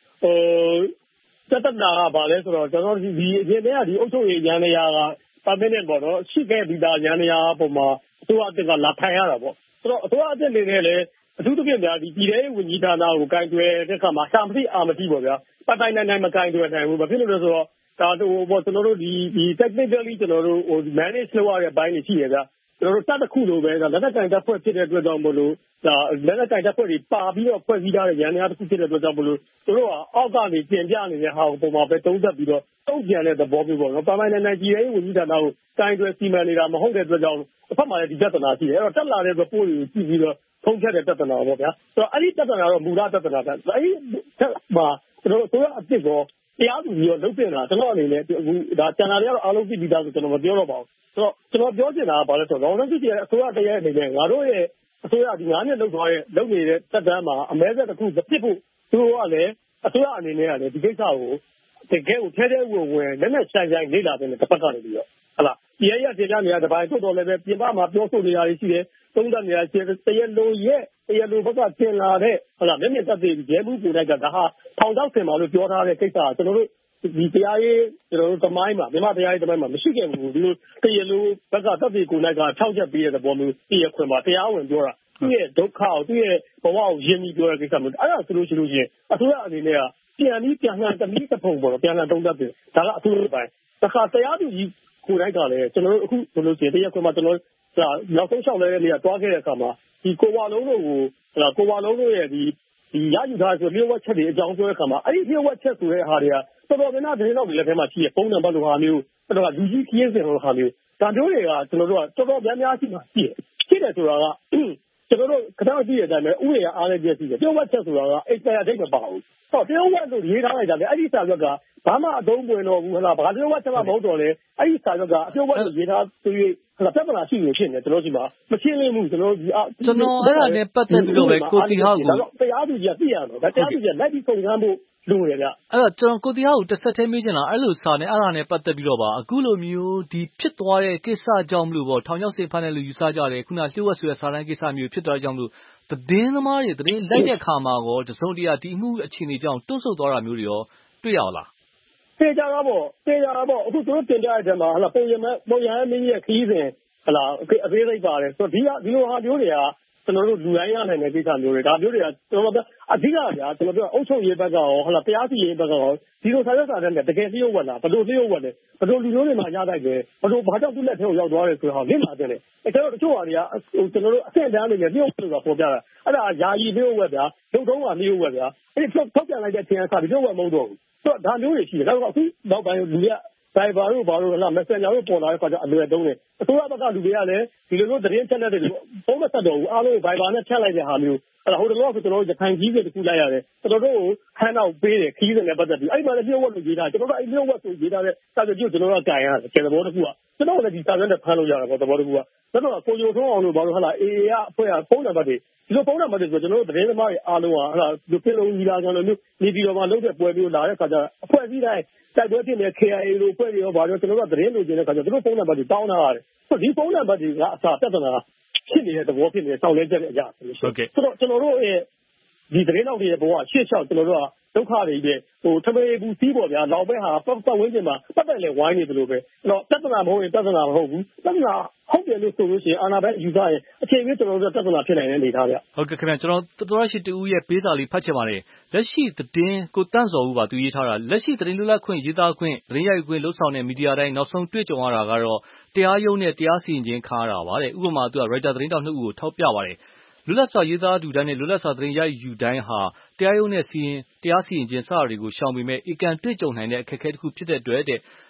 တက်တာကဘာလဲဆိုတော့ကျွန်တော်ဒီအရင်တည်းကဒီအုပ်ချုပ်ရေးရန်နေရာကပါမင်းပေါ့နော်ရှိခဲ့ပြီးသားရန်နေရာပုံမှာအစိုးရအစ်ကလာထိုင်ရတာပေါ့ဆိုတော့အစိုးရအစ်နေနဲ့လည်းအထူးသဖြင့်ဗျာဒီပြည်ထောင်ဝန်ကြီးဌာနကိုကင်တွယ်တဲ့အခါမှာရှာမသိအာမသိပေါ့ဗျာပတ်တိုင်းနိုင်မကင်တွယ်နိုင်ဘူးဘာဖြစ်လို့လဲဆိုတော့ဒါတို့ပေါ့ကျွန်တော်တို့ဒီ technically ကျွန်တော်တို့ manage လုပ်ရတဲ့ဘိုင်းတွေရှိရဗျာကျွန်တော်တို့တက်တစ်ခုလိုပဲလက်နက်ကင်တပ်ဖွဲ့ဖြစ်တဲ့အတွက်ကြောင့်မို့လို့ဒါလက်နက်ကင်တပ်ဖွဲ့တွေပါပြီးတော့ဖွဲ့စည်းထားတဲ့ရန်နေရာတစ်ခုဖြစ်တဲ့အတွက်ကြောင့်မို့လို့တို့ကအောက်ကနေပြင်ပြနေတဲ့ဟာကိုပုံမှာပဲတုံးသက်ပြီးတော့တုံ့ပြန်တဲ့သဘောမျိုးပေါ့နော်ပါမိုင်းနိုင်ပြည်ရေးဝန်ကြီးဌာနကိုကင်တွယ်စီမံနေတာမဟုတ်တဲ့အတွက်ကြောင့်တစ်ဖက်မှာလည်းဒီပြဿနာရှိတယ်အဲ့တော့တက်လာတဲ့ report တွေကိုကြည့်ပြီးတော့ထုံးဖြတ်တဲ့ပြဿနာပေါ့ဗျာဆိုတော့အဲ့ဒီပြဿနာတော့မူလပြဿနာပဲအဲ့ဒီမှာကျွန်တော်တို့ဆိုရအစ်စ်ကိုတရားသူကြီးရောလုပ်တင်တာကျွန်တော်အနေနဲ့အခုဒါကျန်တာတွေကတော့အားလုံးသိပြီးသားဆိုကျွန်တော်မပြောတော့ပါဘူးဆိုတော့ကျွန်တော်ပြောချင်တာကဘာလဲဆိုတော့ဒေါ်အောင်ဆန်းစုကြည်ရဲ့အစိုးရတရားအနေနဲ့ငါတို့ရဲ့အစိုးရဒီ9နှစ်လုပ်နေတဲ့တက်တန်းမှာအမဲဆက်တစ်ခုမဖြစ်ဖို့သူတို့ကလည်းအစိုးရအနေနဲ့ကလည်းဒီကိစ္စကိုတကယ်ကိုထဲဝင်လက်နဲ့ဆိုင်လေ့လာတဲ့တစ်ဖက်ကနေပြီးတော့ဟုတ်လားဒီရတင်ပြနေရတဲ့ဘိုင်းထုတ်တော်လည်းပဲပြင်ပမှာပြောဆိုနေရရှိတယ်သုံးသပ်နေရရှိတယ်တရားလိုဘက်ကတင်လာတဲ့ဟုတ်လားမျက်မြင်သက်သေရဲမှုကိုယ်တိုင်ကဒါဟာထောင်ချောက်ဆင်ပါလို့ပြောထားတဲ့ကိစ္စကကျွန်တော်တို့ဒီတရားရေးကျွန်တော်တို့သမိုင်းမှာမြန်မာတရားရေးသမိုင်းမှာမရှိခဲ့ဘူးဒီလိုတရားလိုဘက်ကသက်သေကိုယ်တိုင်ကထောက်ချက်ပေးတဲ့သဘောမျိုးတရားခွင်မှာတရားဝင်ပြောတာသူ့ရဲ့ဒုက္ခကိုသူ့ရဲ့ဘဝကိုရင်းပြီးပြောတဲ့ကိစ္စမျိုးအဲ့ဒါဆိုလို့ရှိရင်အစိုးရအနေနဲ့ကပြန်လှန်တမိတစ်ပုံပေါ့ပြန်လှန်သုံးသပ်တယ်ဒါကအထူးပိုင်းတစ်ခါတရားသူကြီးကိုယ်တိုင်ကလည်းကျွန်တော်တို့အခုဆိုလို့ရှိရင်တရားခွင်မှာကျွန်တော်နောက်ဆုံးလျှောက်လဲတဲ့နေရာတွားခဲ့တဲ့အခါမှာဒီကိုဝါလုံးတို့ရဲ့ဒီရယူထားဆိုလျှို့ဝှက်ချက်တွေအကြောင်းပြောတဲ့အခါမှာအဲ့ဒီလျှို့ဝှက်ချက်ဆိုတဲ့ဟာတွေကတော်တော်များများသတင်းတော့တွေလည်းထဲမှာရှိရပုံနံပါတ်လိုဟာမျိုးအဲ့တော့လူကြီးခင်းစင်လိုဟာမျိုးဒါမျိုးတွေကကျွန်တော်တို့ကတော်တော်များများရှိမှရှိတယ်ဆိုတာကကျွန်တော်တို့ခဏကြည့်ရတဲ့အတိုင်းပဲဥပဒေအားလည်းပြည့်စုံတယ်လျှို့ဝှက်ချက်ဆိုတာက expire date မပါဘူးဟောလျှို့ဝှက်လို့ရေးထားလိုက်တာလေအဲ့ဒီစာရွက်ကဘာမှအသုံးဝင်တော့ဘူးဟလားဘာလျှို့ဝှက်ချက်မှမဟုတ်တော့လေအဲ့ဒီစာရွက်ကလျှို့ဝှက်လို့ရေးထားသူရေးဟလားပြဿနာရှိနေဖြစ်နေကျွန်တော်ဒီမှာမရှင်းလင်းဘူးကျွန်တော်အဲ့ဒါနဲ့ပတ်သက်ပြီးတော့ပဲကိုတီဟောက်ကိုတရားသူကြီးကသိရတော့ဒါတရားသူကြီးလိုက်ပြီးစုံစမ်းဖို့လို့ရကြအဲ့တော့ကျွန်တော်ကိုတီဟောက်ကိုတစ်ဆက်တည်းမေးချင်တာအဲ့လိုစာနဲ့အဲ့ဒါနဲ့ပတ်သက်ပြီးတော့ပါအခုလိုမျိုးဒီဖြစ်သွားတဲ့ကိစ္စကြောင့်မလို့ပေါ့ထောင်ချောက်ဆင်ဖမ်းတဲ့လူယူဆကြတယ်ခုနလျှို့ဝှက်ဆိုတဲ့စာတမ်းကိစ္စမျိုးဖြစ်သွားတဲ့ကြောင့်မလို့သတင်းသမားတွေသတင်းလိုက်တဲ့ခါမှာရောတစုံတရာဒီမှုအခြေအနေကြောင့်တွန့်ဆုတ်သွားတာမျိုးတွေရောတွေ့ရလားသေချာတာပေါ့အခုသူတို့တင်ပြတဲ့ထဲမှာဟလာပုံရမင်းရဲ့ခီးစဉ်ဟလာအသေးစိတ်ပါတယ်ဆိုတော့ဒီလိုဟာမျိုးတွေကကျွန်တော်တို့လူတိုင်းရနိုင်တဲ့ကိစ္စမျိုးတွေဒါမျိုးတွေကကျွန်တော်အဓိကဗျာကျွန်တော်ပြောအုပ်ချုပ်ရေးဘက်ကရောဟလာတရားစီရင်ဘက်ကရောဒီလိုစာရွက်စာတမ်းနဲ့တကယ်လျှို့ဝှက်လားဘယ်လိုလျှို့ဝှက်လဲဘယ်လိုလူမျိုးတွေမှာရတတ်တယ်ဘယ်လိုဘာကြောင့်သူ့လက်ထဲကိုရောက်သွားတယ်ဆိုတော့လင့်လာတယ်လေအဲ့တော့တချို့ဟာတွေကကျွန်တော်တို့အဆင့်တန်းနေနဲ့လျှို့ဝှက်လို့ပေါ်ပြတာအဲ့ဒါယာယီလျှို့ဝှက်ဗျာလုံထုံးကလျှို့ဝှက်ဗျာအဲ့ဒီထုတ်ပြန်လိုက်တဲ့အချိန်ကစပြီးလျှို့ဝှက်မဟုတ်တော့ဘူးဆိုတော့ဒါမျိုးတွေရှိတယ်ဒါတော့အခုနောက်ပိုင်းလူတွေကViber တို့ဘာလို့လဲ Messenger တို့ပေါ်လာတဲ့ခါကျအလွယ်တုံးတယ်အစိုးရဘက်ကလူတွေကလည်းဒီလိုမျိုးသတင်းချက်လက်တွေပုံမဆက်တော့ဘူးအားလုံး Viber နဲ့ဖြတ်လိုက်တဲ့ဟာမျိုးအဲ့ဒါဟိုတလောဆိုကျွန်တော်တို့ရခိုင်ကြီးတွေတခုလိုက်ရတယ်ကျွန်တော်တို့ကိုဟန်နောက်ပေးတယ်ခီးစင်နဲ့ပတ်သက်ပြီးအဲ့ဒီမှာလည်းလျှို့ဝှက်လို့ရေးထားကျွန်တော်တို့အဲ့လျှို့ဝှက်ဆိုရေးထားတဲ့စာချုပ်ကိုကျွန်တော်တို့ကင်ရတယ်ခြေသဘောတစ်ခုကကျွန်တော်လည်းဒီစာချုပ်နဲ့ဖမ်းလို့ရတာပေါ့သဘောတစ်ခုကကျွန်တော်ကကိုဂျိုထုံးအောင်လို့ဘာလို့ဟလာ AA ကအဖွဲ့ကဖုန်းနံပါတ်တွေဒီလိုဖုန်းနံပါတ်တွေဆိုကျွန်တော်တို့သတင်းသမားတွေအားလုံးကဟလာဒီပြည်လုံးကြီးလာကြလို့မျိုးနေပြည်တော်မှာလုပ်တဲ့ပွဲမျိုးလာတဲ့ခါကျအဖွဲ့အစည်းတိုင်းတိုက်ပွဲဖြစ်နေ KIA လို့ဖွဲ့တွေရောဘာလို့ကျွန်တော်တို့သတင်းလိုချင်တဲ့ခါကျသူတို့ဖုန်းနံပါတ်တွေတောင်းထားရတယ်ဒီဖုန်းနံပါတ်တွေကအစားပြဿနာဖြစ်နေတဲ့သဘောဖြစ်နေတဲ့တောင်းလဲချက်တွေအရာဆိုလို့ရှိရင်ဆိုတော့ကျွန်တော်တို့ရဲ့ဒီသတင်းတော်တွေရဲ့ဘဝရှေ့လျှောက်ကျွန်တော်တို့ကဒုက္ခတွေပဲထမေဘူးစီးပေါ်ဗျာနောက်ဘက်ဟာပတ်ဝန်းကျင်မှာပတ်သက်လဲဝိုင်းနေတယ်လို့ပဲအဲ့တော့ပြဿနာမဟုတ်ရင်ပြဿနာမဟုတ်ဘူးပြဿနာဟုတ်တယ်လို့ဆိုလို့ရှိရင်အာဏာပိုင်ယူသားရင်အချိန်ကြီးကျွန်တော်တို့ပြဿနာဖြစ်နိုင်တဲ့အနေအထားဗျဟုတ်ကဲ့ခင်ဗျကျွန်တော်တော်ရှိတူရဲ့ပေးစာလေးဖတ်ချင်ပါတယ်လက်ရှိသတင်းကိုတန့်စော်ဦးပါသူရေးထားတာလက်ရှိသတင်းလွတ်လပ်ခွင့်ရေးသားခွင့်သတင်းရိုက်ခွင့်လှုပ်ဆောင်တဲ့မီဒီယာတိုင်းနောက်ဆုံးတွေ့ကြုံရတာကတော့တရားရုံးနဲ့တရားစီရင်ခြင်းခါရတာပါတဲ့ဥပမာသူက writer သတင်းတောက်2ဦးကိုထောက်ပြပါတယ်လွတ်လပ်စွာရေးသားသူတိုင်းနဲ့လွတ်လပ်စွာသတင်းရိုက်ယူတိုင်းဟာတရားရုံးနဲ့တရားစီရင်ခြင်းစတာတွေကိုရှောင်ပေမဲ့အကန့်တွေ့ကြုံနိုင်တဲ့အခက်အခဲတစ်ခုဖြစ်တဲ့အတွက်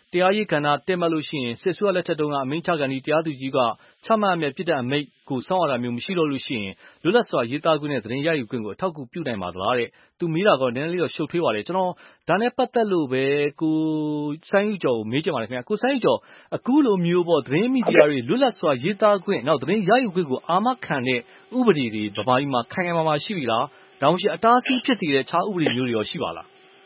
တရားရေးကဏ္ဍတက်မှတ်လို့ရှိရင်စစ်ဆိုးလက်ထက်တုန်းကအမိန့်ချကန်ဒီတရားသူကြီးကချမှတ်မဲ့ပြစ်ဒဏ်အမိန့်ကိုစောင့်ရတာမျိုးမရှိတော့လို့ရှိရင်လွတ်လပ်စွာရေးသားခွင့်နဲ့သတင်းရယူခွင့်ကိုအထောက်အကူပြုနိုင်ပါသလားတဲ့သူမိတာကနည်းနည်းလေးတော့ရှုပ်ထွေးပါတယ်ကျွန်တော်ဒါနဲ့ပတ်သက်လို့ပဲကိုစိုင်းဦးကျော်ကိုမေးချင်ပါတယ်ခင်ဗျာကိုစိုင်းဦးကျော်အခုလိုမျိုးပေါ့သတင်းမီဒီယာတွေလွတ်လပ်စွာရေးသားခွင့်နောက်သတင်းရယူခွင့်ကိုအာမခံတဲ့ဥပဒေတွေဗမာပြည်မှာခိုင်ခိုင်မာမာရှိပြီလားဒါမှမဟုတ်အတားအဆီးဖြစ်စေတဲ့ခြားဥပဒေမျိုးတွေရောရှိပါလား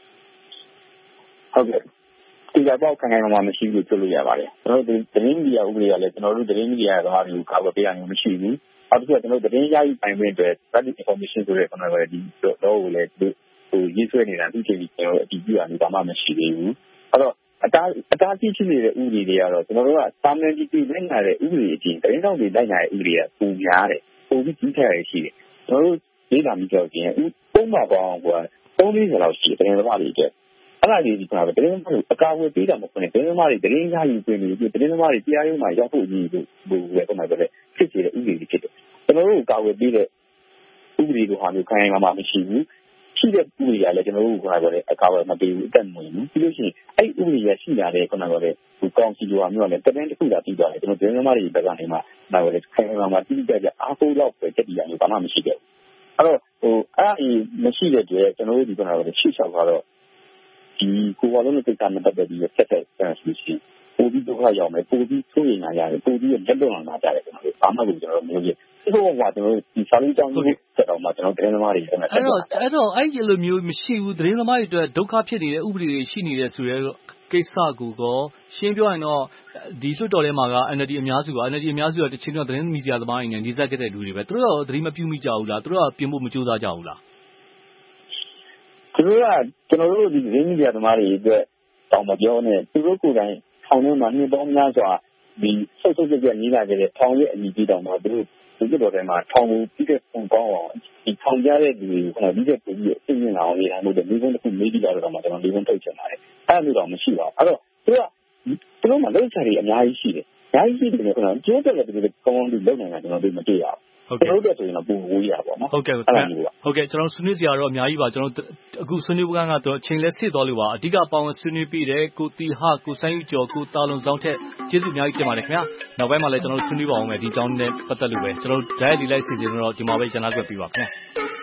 ဟုတ်ကဲ့ဒီကတော့ခိုင်ခိုင်မာမာမရှိဘူးလို့ပြောလို့ရပါတယ်ကျွန်တော်တို့သတင်းမီဒီယာဥပဒေကလည်းကျွန်တော်တို့သတင်းမီဒီယာသမားတွေကိုကာကွယ်ပေးရမှာမရှိဘူးနောက်တစ်ခုကကျွန်တော်တို့သတင်းရယူပိုင်ခွင့်အတွက် public information ဆိုတဲ့ကျွန်တော်တို့ဒီတော့ကိုလည်းရေးဆွဲနေတာအခုချိန်ကြီးကျွန်တော်တို့အတည်ပြုရမှာဘာမှမရှိသေးဘူးအဲ့တော့အတားအဆီးဖြစ်နေတဲ့ဥပဒေတွေကတော့ကျွန်တော်တို့ကစာမန်ကြီးပြည်လိုက်လာတဲ့ဥပဒေအပြင်သတင်းတောက်တွေလိုက်လာတဲ့ဥပဒေကပုံများတယ်ပုံပြီးကြီးထက်ရရှိတယ်ကျွန်တော်တို့ဒေတာမီကြောက်ခြင်းပုံမှန်ပေါင်းက3-4လောက်ရှိတယ်သတင်းသမားတွေအတွက်အဲ့ဒါလေးဒီကသတင်းသမားတွေအကာအကွယ်ပေးတာမဟုတ်နဲ့သတင်းသမားတွေသတင်းရယူခွင့်တွေသတင်းသမားတွေတရားရုံးမှာရောက်ဖို့ကြီးလို့ပဲပုံမှန်ပဲဖြစ်နေတဲ့ဥပဒေတွေဖြစ်တယ်ကျွန်တော်တို့ကာကွယ်ပေးတဲ့ဥပဒေကိုဟာမျိုးခိုင်ခိုင်မာမာမရှိဘူးရှိတဲ့ဥပဒေကလည်းကျွန်တော်တို့ကအကာအကွယ်မပေးဘူးအတက်မဝင်ဘူးပြီးလို့ရှိရင်အဲ့ဥပဒေရရှိလာတဲ့ကောင်စီလိုဟာမျိုးကလည်းတန်းတစ်ခုသာပြီးသွားတယ်ကျွန်တော်သတင်းသမားတွေဘက်ကနေမှနောက်လည်းခိုင်ခိုင်မာမာတိကျကျအားကိုးတော့ပဲတက်ပြီးရတယ်ဘာမှမရှိခဲ့ဘူးအဲ့တော့အဲ့မရှိတဲ့အတွက်ကျွန်တော်တို့ဒီကောင်စီရှေ့လျှောက်ကတော့ဒီကိုယ်ကလုံးနဲ့စိတ်ကမပတ်သက်ပြီးဆက်ဆက်ဆိုရှင်ပိုပြီးဒုက္ခရောက်မယ်ပိုပြီးဆိုးရင်လာရတယ်ပိုပြီးလက်လွန်လာကြတယ်ကျွန်တော်တို့ဘာမှကိုကျွန်တော်မျိုးကြီးဒီလိုကကျွန်တော်တို့ဒီစာလုံးကြောင်းကြီးဆက်တော့မှကျွန်တော်သတင်းသမားတွေအဲ့တော့အဲ့လိုမျိုးမရှိဘူးသတင်းသမားတွေအတွက်ဒုက္ခဖြစ်နေတဲ့ဥပဒေတွေရှိနေတယ်ဆိုရဲကိစ္စကိုရှင်းပြောရင်တော့ဒီလွှတ်တော်ထဲမှာက NLD အများစုကတချင်းတော့သတင်းမီဒီယာသမားတွေနဲ့နှိစက်ခဲ့တဲ့လူတွေပဲသူတို့ကသတိမပြုမိကြဘူးလားသူတို့ကပြင်ဖို့မကြိုးစားကြဘူးလားသူတို့ကကျွန်တော်တို့ဒီသတင်းမီဒီယာသမားတွေအတွက်တောင်းမပြောနဲ့သူတို့ကိုယ်တိုင်ထောင်ထဲမှာနှစ်ပေါင်းများစွာဒီဆုတ်ကြက်ကြီးလာခဲ့တဲ့ထောင်ရဲ့အညီကြီးတောင်မှသူတို့ဒီတော်ထဲမှာထောင်ကိုပြီးတဲ့ပုံကောင်းအောင်ဒီထောင်ကြတဲ့လူတွေကဒီတဲ့ပုံကြီးအင်းင်းအောင်နေတိုင်းလို့ဒီကုန်းတစ်ခုမေးကြည့်တော့မှကျွန်တော်ဒီကုန်းထုတ်ချင်ပါတယ်အဲ့လိုတော့မရှိပါဘူးအဲ့တော့သူတို့မှလုံချာတွေအများကြီးရှိတယ်အများကြီးရှိတယ်ကျွန်တော်ကျိုးတယ်လည်းဒီကောင်းကောင်းဒီလုံနေတာကျွန်တော်တို့မတွေ့ရဘူးကျွန်တော်တို့ဆိုရင်တော့ပုံဝေးရပါတော့ဟုတ်ကဲ့ကျွန်တော်ဆွေးနွေးစရာတော့အများကြီးပါကျွန်တော်အခုဆွေးနွေးပွဲကတော့ချိန်လဲစစ်သွားလို့ပါအဓိကပေါင်းဆွေးနွေးပြီးတယ်ကိုတီဟကိုစိုင်းဦးကျော်ကိုတာလုံဆောင်ထက်ကျေးဇူးအများကြီးတင်ပါတယ်ခင်ဗျာနောက်ပိုင်းမှာလည်းကျွန်တော်ဆွေးနွေးပါအောင်မယ်ဒီအကြောင်းနဲ့ပတ်သက်လို့ပဲကျွန်တော် diet ဒီလိုက်စီစဉ်တော့ဒီမှာပဲကျန်လာကြပြပါခင်ဗျာ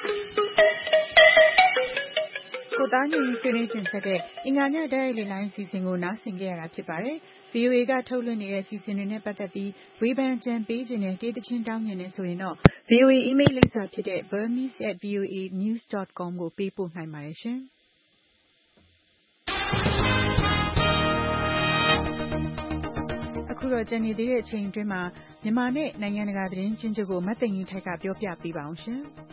ကိုသားညွန့်ဆွေးနွေးတင်ဆက်တဲ့အင်္ဂါညdiet လေးလိုင်းစီစဉ်ကိုနားဆင်ကြရတာဖြစ်ပါတယ်VOA ကထုတ်လွှင့်နေတဲ့စီစဉ်တွေနဲ့ပတ်သက်ပြီးဝေဖန်ကြံပေးခြင်းနဲ့တေးသချင်းတောင်းခြင်းနဲ့ဆိုရင်တော့ VOA email လိပ်စာဖြစ်တဲ့ burmese@voanews.com ကိုပေးပို့နိုင်ပါတယ်ရှင်။အခုတော့ကျန်နေသေးတဲ့အချိန်အတွင်းမှာမြန်မာနဲ့နိုင်ငံတကာသတင်းချင်းချုပ်ကိုမသိင်ကြီးထိုက်ကပြောပြပေးပါအောင်ရှင်။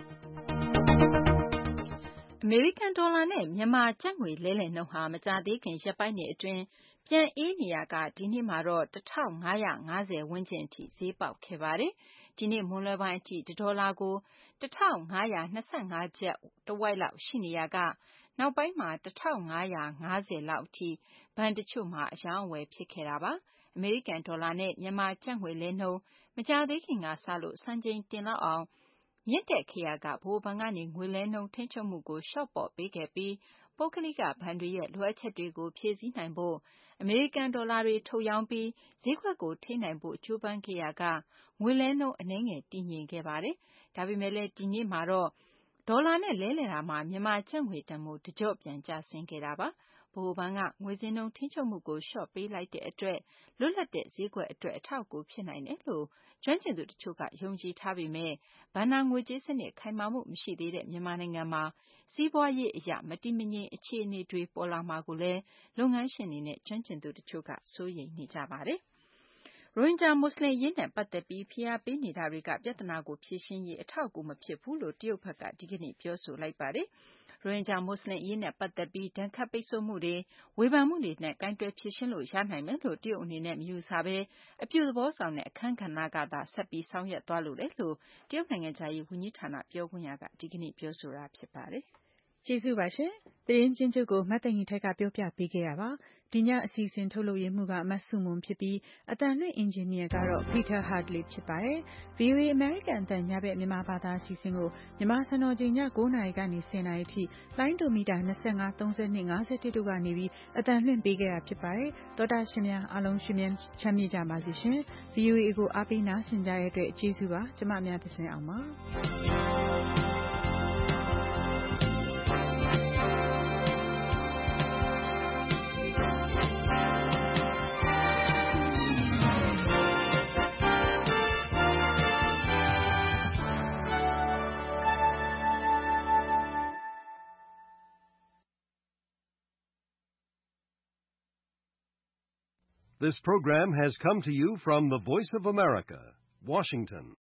အမေရိကန်ဒေါ်လာနဲ့မြန်မာကျပ်ငွေလဲလှယ်နှုန်းဟာမကြာသေးခင်ရက်ပိုင်းတွေအတွင်းပြန်အေးနေရကဒီနေ့မှာတော့1550ဝန်းကျင်အထိဈေးပေါက်ခဲ့ပါတယ်။ဒီနေ့မွန်းလွဲပိုင်းအထိဒေါ်လာကို1525ကျပ်တဝက်လောက်ရှိနေရကနောက်ပိုင်းမှာ1550လောက်အထိဘဏ်တချို့မှာအယောင်းအဝယ်ဖြစ်ခဲ့တာပါ။အမေရိကန်ဒေါ်လာနဲ့မြန်မာကျပ်ငွေလဲနှုန်းမကြာသေးခင်ကစလို့စံချိန်တင်လောက်အောင်မြင့်တက်ခဲ့ရကဗဟိုဘဏ်ကနေငွေလဲနှုန်းထိန်းချုပ်မှုကိုလျှော့ပေါ့ပေးခဲ့ပြီးပုဂ္ဂလိကဘဏ်တွေရဲ့လိုအပ်ချက်တွေကိုဖြည့်ဆည်းနိုင်ဖို့အမေရိကန်ဒေါ်လာတွေထုတ်ရောင်းပြီးဈေးကွက်ကိုထိန်းနိုင်ဖို့ကြိုးပမ်းခဲ့ရကငွေလဲနှုန်းအနည်းငယ်တည်ငြိမ်ခဲ့ပါတယ်။ဒါပေမဲ့လည်းဒီနေ့မှာတော့ဒေါ်လာနဲ့လဲလှယ်တာမှာမြန်မာကျပ်ငွေတန်ဖိုးတကြော့ပြန်ကျဆင်းခဲ့တာပါ။ဗဟိုဘဏ်ကငွေစည်းနှုန်းထိန်းချုပ်မှုကိုလျှော့ပေးလိုက်တဲ့အတွက်လွတ်လပ်တဲ့ဈေးကွက်အတွက်အထောက်အကူဖြစ်နိုင်တယ်လို့ကျွမ်းကျင်သူတချို့ကယုံကြည်ထားပေမဲ့ဘဏ္ဍာငွေကြေးစနစ်ခိုင်မာမှုမရှိသေးတဲ့မြန်မာနိုင်ငံမှာစီးပွားရေးအရမတည်မငြိမ်အခြေအနေတွေပေါ်လာမှာကိုလည်းလုပ်ငန်းရှင်တွေနဲ့ကျွမ်းကျင်သူတချို့ကစိုးရိမ်နေကြပါတယ်။ရိုဟင်ဂျာမွတ်စလင်ရေးနဲ့ပတ်သက်ပြီးဖိအားပေးနေတာတွေကပြဿနာကိုဖြေရှင်းရေးအထောက်အကူမဖြစ်ဘူးလို့တရုတ်ဘက်ကဒီကနေ့ပြောဆိုလိုက်ပါတယ်။ရိုဟင်ဂျာမွတ်စလင်အရေးနဲ့ပတ်သက်ပြီးဒဏ်ခတ်ပိတ်ဆို့မှုတွေဝေဖန်မှုတွေနဲ့ကိုင်တွယ်ဖြေရှင်းလို့ရနိုင်မယ်လို့တရုတ်အနေနဲ့မယူဆဘဲအပြုသဘောဆောင်တဲ့အခန်းကဏ္ဍကသာဆက်ပြီးဆောင်ရွက်သွားလို့လေလို့တရုတ်နိုင်ငံခြားရေးဝန်ကြီးဌာနပြောခွင့်ရကဒီကနေ့ပြောဆိုတာဖြစ်ပါတယ်။ကျေးဇူးပါရှင်။သတင်းချင်းချုပ်ကိုမတ်သိင်္ဂီထိုက်ကပြောပြပေးခဲ့တာပါ။ဒီညအစီအစဉ်ထုတ်လုပ်ရမှုကမတ်စုမွန်ဖြစ်ပြီးအတန်လွင့်အင်ဂျင်နီယာကတော့ Peter Hadley ဖြစ်ပါတယ်။ VOA American အသံညဘက်မြန်မာဘာသာအစီအစဉ်ကိုမြန်မာစံတော်ချိန်ည9:00 နာရီကနေ10:00 နာရီထိလိုင်းဒိုမီတာ25 32 51တို့ကနေပြီးအတန်လွင့်ပေးခဲ့တာဖြစ်ပါတယ်။သောတာရှင်များအားလုံးရှင်မြန်ချမ်းမြေ့ကြပါစေရှင်။ VOA ကိုအားပေးနားဆင်ကြတဲ့အတွက်ကျေးဇူးပါ။ကျမအများသစင်အောင်ပါ။ This program has come to you from the Voice of America, Washington.